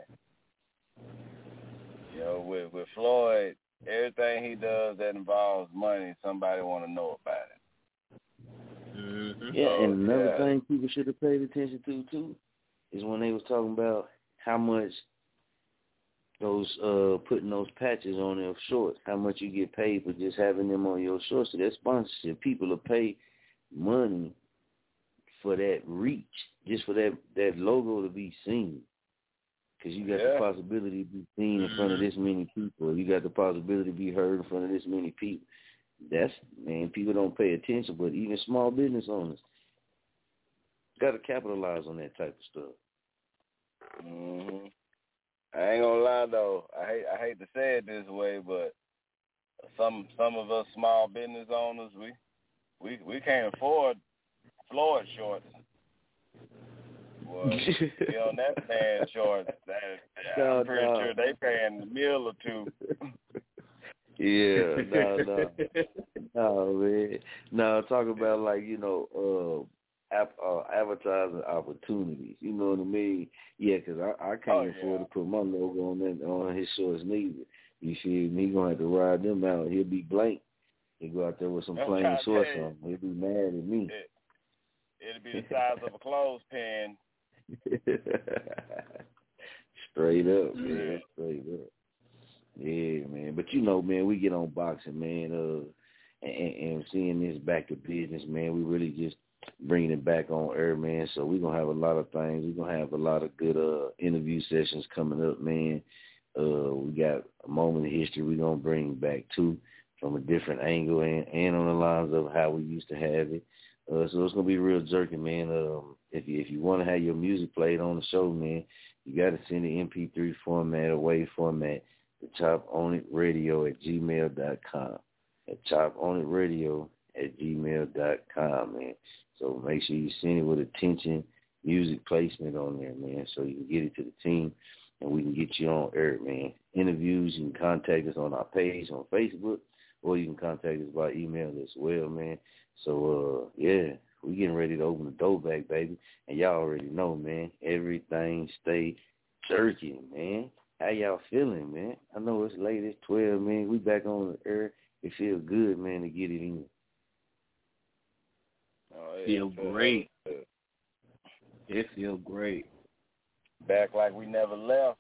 You know, with with Floyd, everything he does that involves money, somebody want to know about it. Mm-hmm. Yeah, so, and another yeah. thing people should have paid attention to, too, is when they was talking about how much those uh putting those patches on their shorts, how much you get paid for just having them on your shorts. So that sponsorship, people will pay money for that reach, just for that, that logo to be seen. Because you got yeah. the possibility to be seen in front of this many people. You got the possibility to be heard in front of this many people. That's, man, people don't pay attention, but even small business owners got to capitalize on that type of stuff. Mm-hmm. I ain't gonna lie though. I hate I hate to say it this way, but some some of us small business owners, we we we can't afford Floyd shorts. Well, you on that man shorts, that, no, I'm pretty no. sure they paying a meal or two. Yeah, no, no, no, man. No, talk about like you know, uh, ap- uh, advertising opportunities. You know what I mean? Yeah, because I, I can't oh, afford yeah. to put my logo on that on his shorts neither. You see, he gonna have to ride them out. He'll be blank. He'll go out there with some plain shorts on. He'll be mad at me. It, it'll be the size of a clothespin. Straight up, man. Straight up. Yeah, man. But you know, man, we get on boxing, man, uh, and, and seeing this back to business, man, we really just bringing it back on air, man. So we're going to have a lot of things. We're going to have a lot of good uh, interview sessions coming up, man. Uh, we got a moment of history we're going to bring back, too, from a different angle and, and on the lines of how we used to have it. Uh, so it's going to be real jerky, man. Um, if you, if you want to have your music played on the show, man, you got to send the M P three format or WAV format to chop on it radio at gmail dot com. At chop on it radio at gmail dot com, man. So make sure you send it with attention, music placement on there, man, so you can get it to the team and we can get you on air, man. Interviews, you can contact us on our page on Facebook, or you can contact us by email as well, man. So, uh, yeah, we getting ready to open the door back, baby. And y'all already know, man, everything stay jerky, man. How y'all feeling, man? I know it's late, it's twelve, man. We back on the air. It feels good, man, to get it in. Oh, yeah, feel great. It feel great. Back like we never left.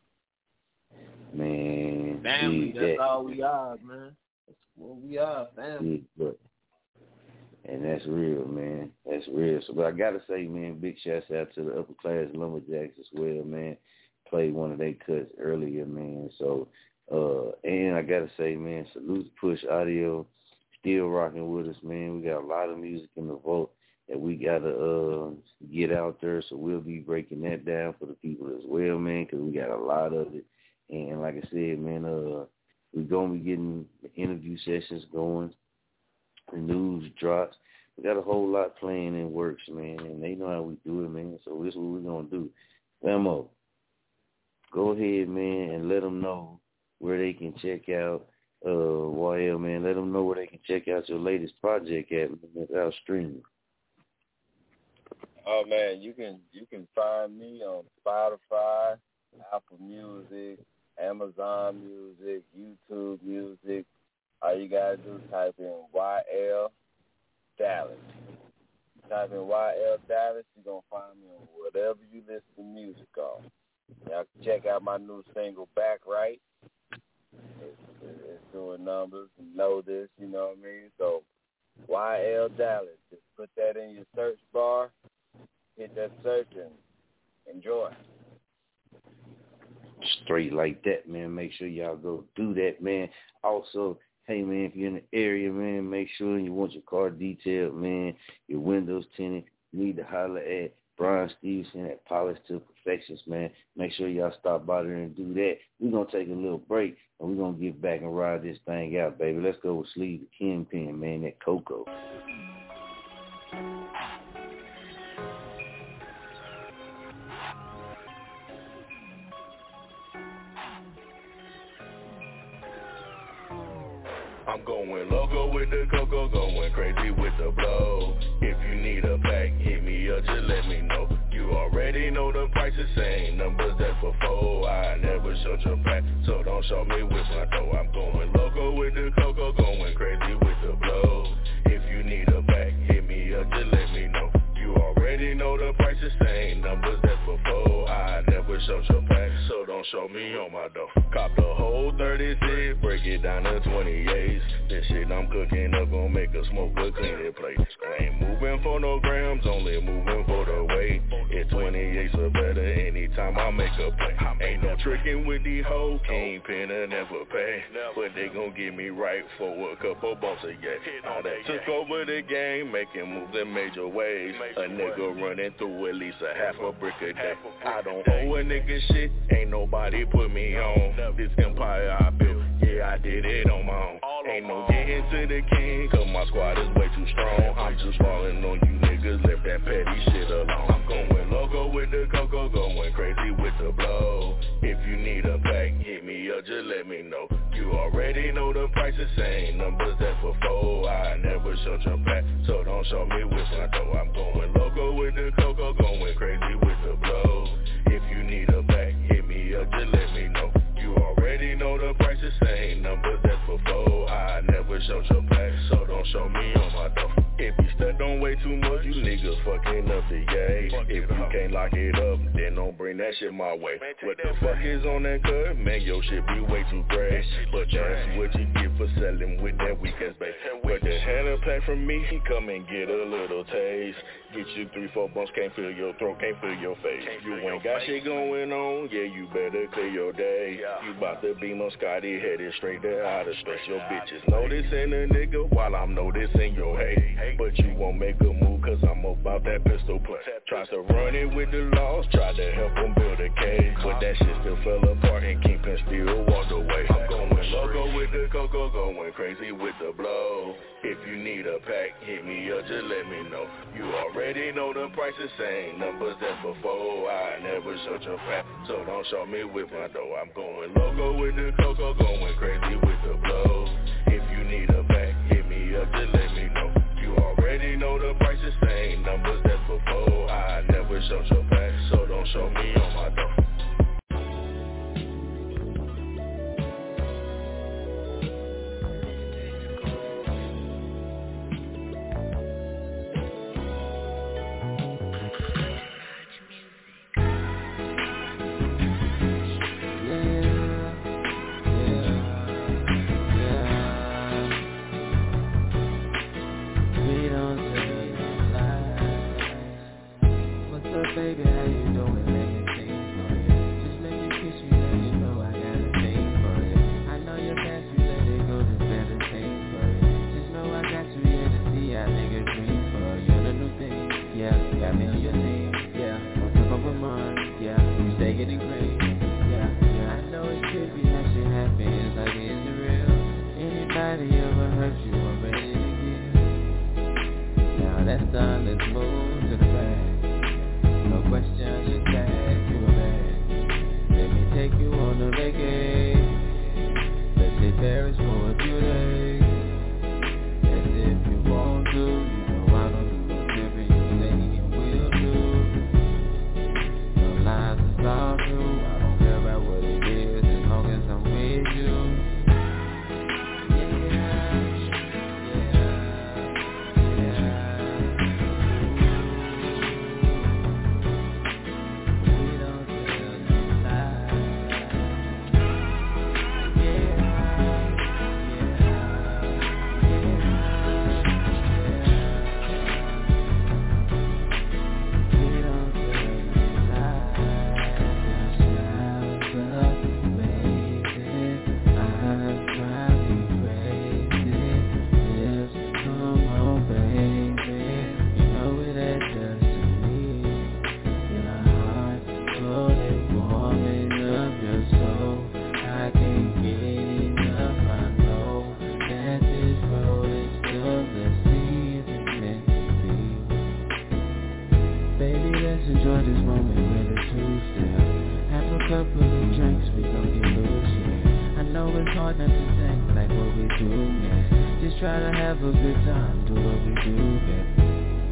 Man. Family, dude, that's that, all we are, man. That's what we are, family. Yeah, but, and that's real, man. That's real. So, but I got to say, man, big shouts out to the upper class Lumberjacks as well, man. Played one of their cuts earlier, man. So, uh, and I got to say, man, salute to Push Audio. Still rocking with us, man. We got a lot of music in the vault that we got to uh, get out there. So we'll be breaking that down for the people as well, man, because we got a lot of it. And like I said, man, uh, we're going to be getting the interview sessions going, the news drops. We got a whole lot playing in works, man, and they know how we do it, man. So this is what we're going to do. Famo, go ahead, man, and let them know where they can check out uh, Y L, man. Let them know where they can check out your latest project at, man, without streaming. Oh man, you can you can find me on Spotify, Apple Music, Amazon Music, YouTube Music. All you gotta do is type in Y L Dallas. Type in Y L Dallas, you're gonna find me on whatever you listen to music on. Y'all can check out my new single, Back Right. It's, it's doing numbers. You know this, you know what I mean? So Y L Dallas, just put that in your search bar, hit that search and enjoy. Straight like that, man. Make sure y'all go do that, man. Also, hey, man, if you're in the area, man, make sure you want your car detailed, man, your windows tinted, you need to holler at Brian Stevenson at Polish to Perfections, man. Make sure y'all stop by there and do that. We're going to take a little break, and we're going to get back and ride this thing out, baby. Let's go with Sleeve the Kingpin, man, that Coco. I'm going loco with the coco, going crazy with the blow. If you need a pack, hit me up, just let me know. You already know the prices, same numbers as before. I never showed your pack, so don't show me with my dough. I'm going loco with the coco, going crazy with the blow. If you need a pack, hit me up, just let me know. You already know the prices, same numbers as before. I never showed your pack, so don't show me on my dough. Cop the whole thirty-six, break it down to twenty-eights. This shit I'm cooking up gon' make a smoke a clean it plate. I ain't moving for no grams, only moving for the weight. It's twenty-eights or better anytime I make a play. Ain't no tricking with these hoes, Kingpin will never pay. But they gon' get me right for a couple bumps of yeah. Now they took over the game, making moves in major ways. A nigga running through at least a half a brick a day. I don't owe a nigga shit, ain't nobody put me on. This empire I built, yeah I did it on my own. Ain't no getting to the king, cause my squad is way too strong. I'm just falling on you niggas, left that petty shit alone. I'm going loco with the coco, going crazy with the blow. If you need a pack, hit me up, just let me know. You already know the prices, same numbers as before. I never showed your pack, so don't show me with my dough. I'm going loco with the coco, going crazy with the blow. If you need a pack, hit me up, just let me know. You already know the prices, same numbers as before. I never showed your pack, so don't show me on my dough. If you stuck on way too much, you niggas fucking up the yay. If you can't lock it up, then don't bring that shit my way. What the fuck is on that cut? Man, your shit be way too gray. But that's what you get for selling with that weak ass bait. But the hand pack from me, come and get a little taste. Get you three, four bumps, can't feel your throat, can't feel your face. You ain't got shit going on, yeah, you better clear your day. You bout to be my Scotty, headed straight to outer space. Your bitches noticing a nigga while I'm noticing your hate. But you won't make a move cause I'm about that pistol play. Tries to run it with the laws, try to help them build a cage. But that shit still fell apart and Kingpin still walked away. I'm going loco with the coco, going crazy with the blow. If you need a pack, hit me up, just let me know. You already know the prices, same numbers as before. I never showed your pack, so don't show me with my dough. I'm going loco with the coco, going crazy with the blow. If you need a pack, hit me up, just let me know. You already know the prices, same numbers as before. I never showed your pack, so don't show me on my dough. Baby, how you doing? Let me sing for you. Just let me kiss you, let you know I got a thing for you. I know you're fast, you let it go, just better thing for you. Just know I got you here to see how niggas dream for you. The new thing, yeah, got me on your team, yeah. Won't took over mine, yeah. You stay getting crazy, yeah, yeah. I know it's trippy, how shit happens, like is it real? Anybody ever hurt you, I'm ready to give. Now that's done, let's move to the back. No questions, just back to a bag. Let me take you on a vacation. Let's hit Paris for a few days. As if you want to, you know I don't do whatever you say and will do. try to have a good time, do what we do, baby.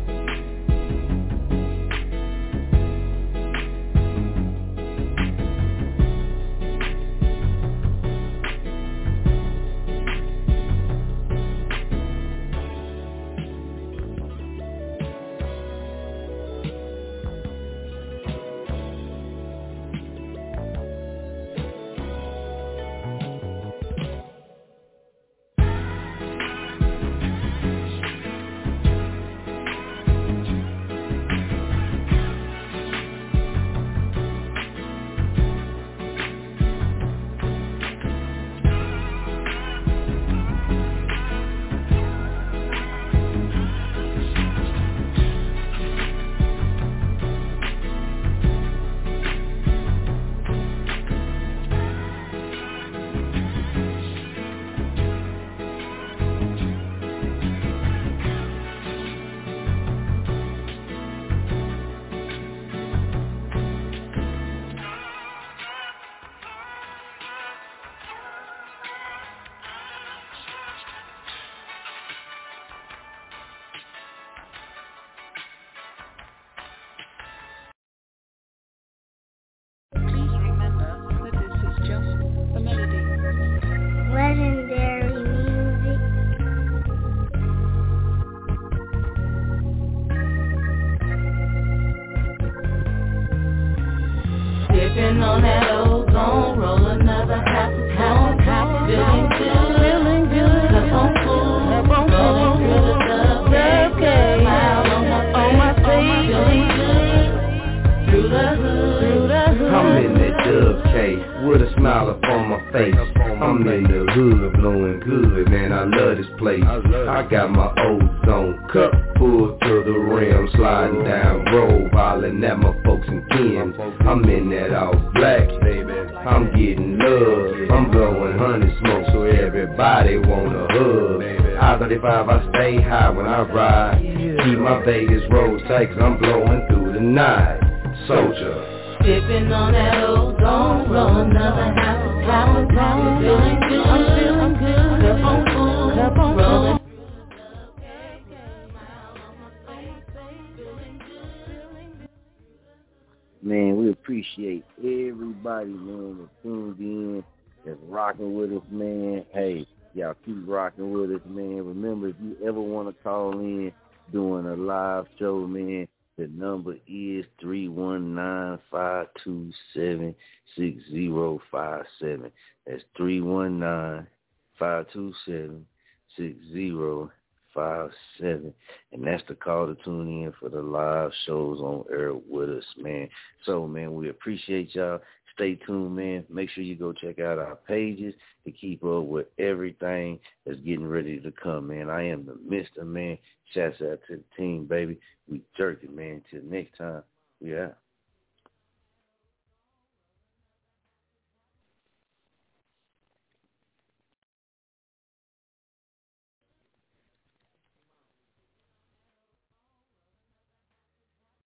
Sipping on that old zone, roll another half a pound, feeling good, feeling good, cup on full, rolling through the cupcake, smile on my, on my face, feeling good, through the hood, through the hood. I'm in that dub case with a smile upon my face. I'm in the hood, blowing good, man, I love this place. I got my old zone cup full to the rim, sliding down road, hollering at my folks and kin. I'm in that all black, baby. I'm getting love. I'm blowing honey smoke, so everybody wanna hug. I thirty-five, I stay high when I ride. Keep my Vegas rolls tight, cause I'm blowing through the night. Soldier. Sipping on that old zone, roll another half a pound, feeling good, I'm feeling good, cup on full, cup on rolling. Man, we appreciate everybody, man, that tuned in, that's rocking with us, man. Hey, y'all keep rocking with us, man. Remember, if you ever want to call in doing a live show, man, the number is three one nine, five two seven, six zero five seven. That's three one nine, five two seven, six zero five seven. And that's the call to tune in for the live shows on air with us, man. So, man, we appreciate y'all. Stay tuned, man. Make sure you go check out our pages to keep up with everything that's getting ready to come, man. I am the Mister Man. Shouts out to the team, baby. We jerking, man. Till next time, we out.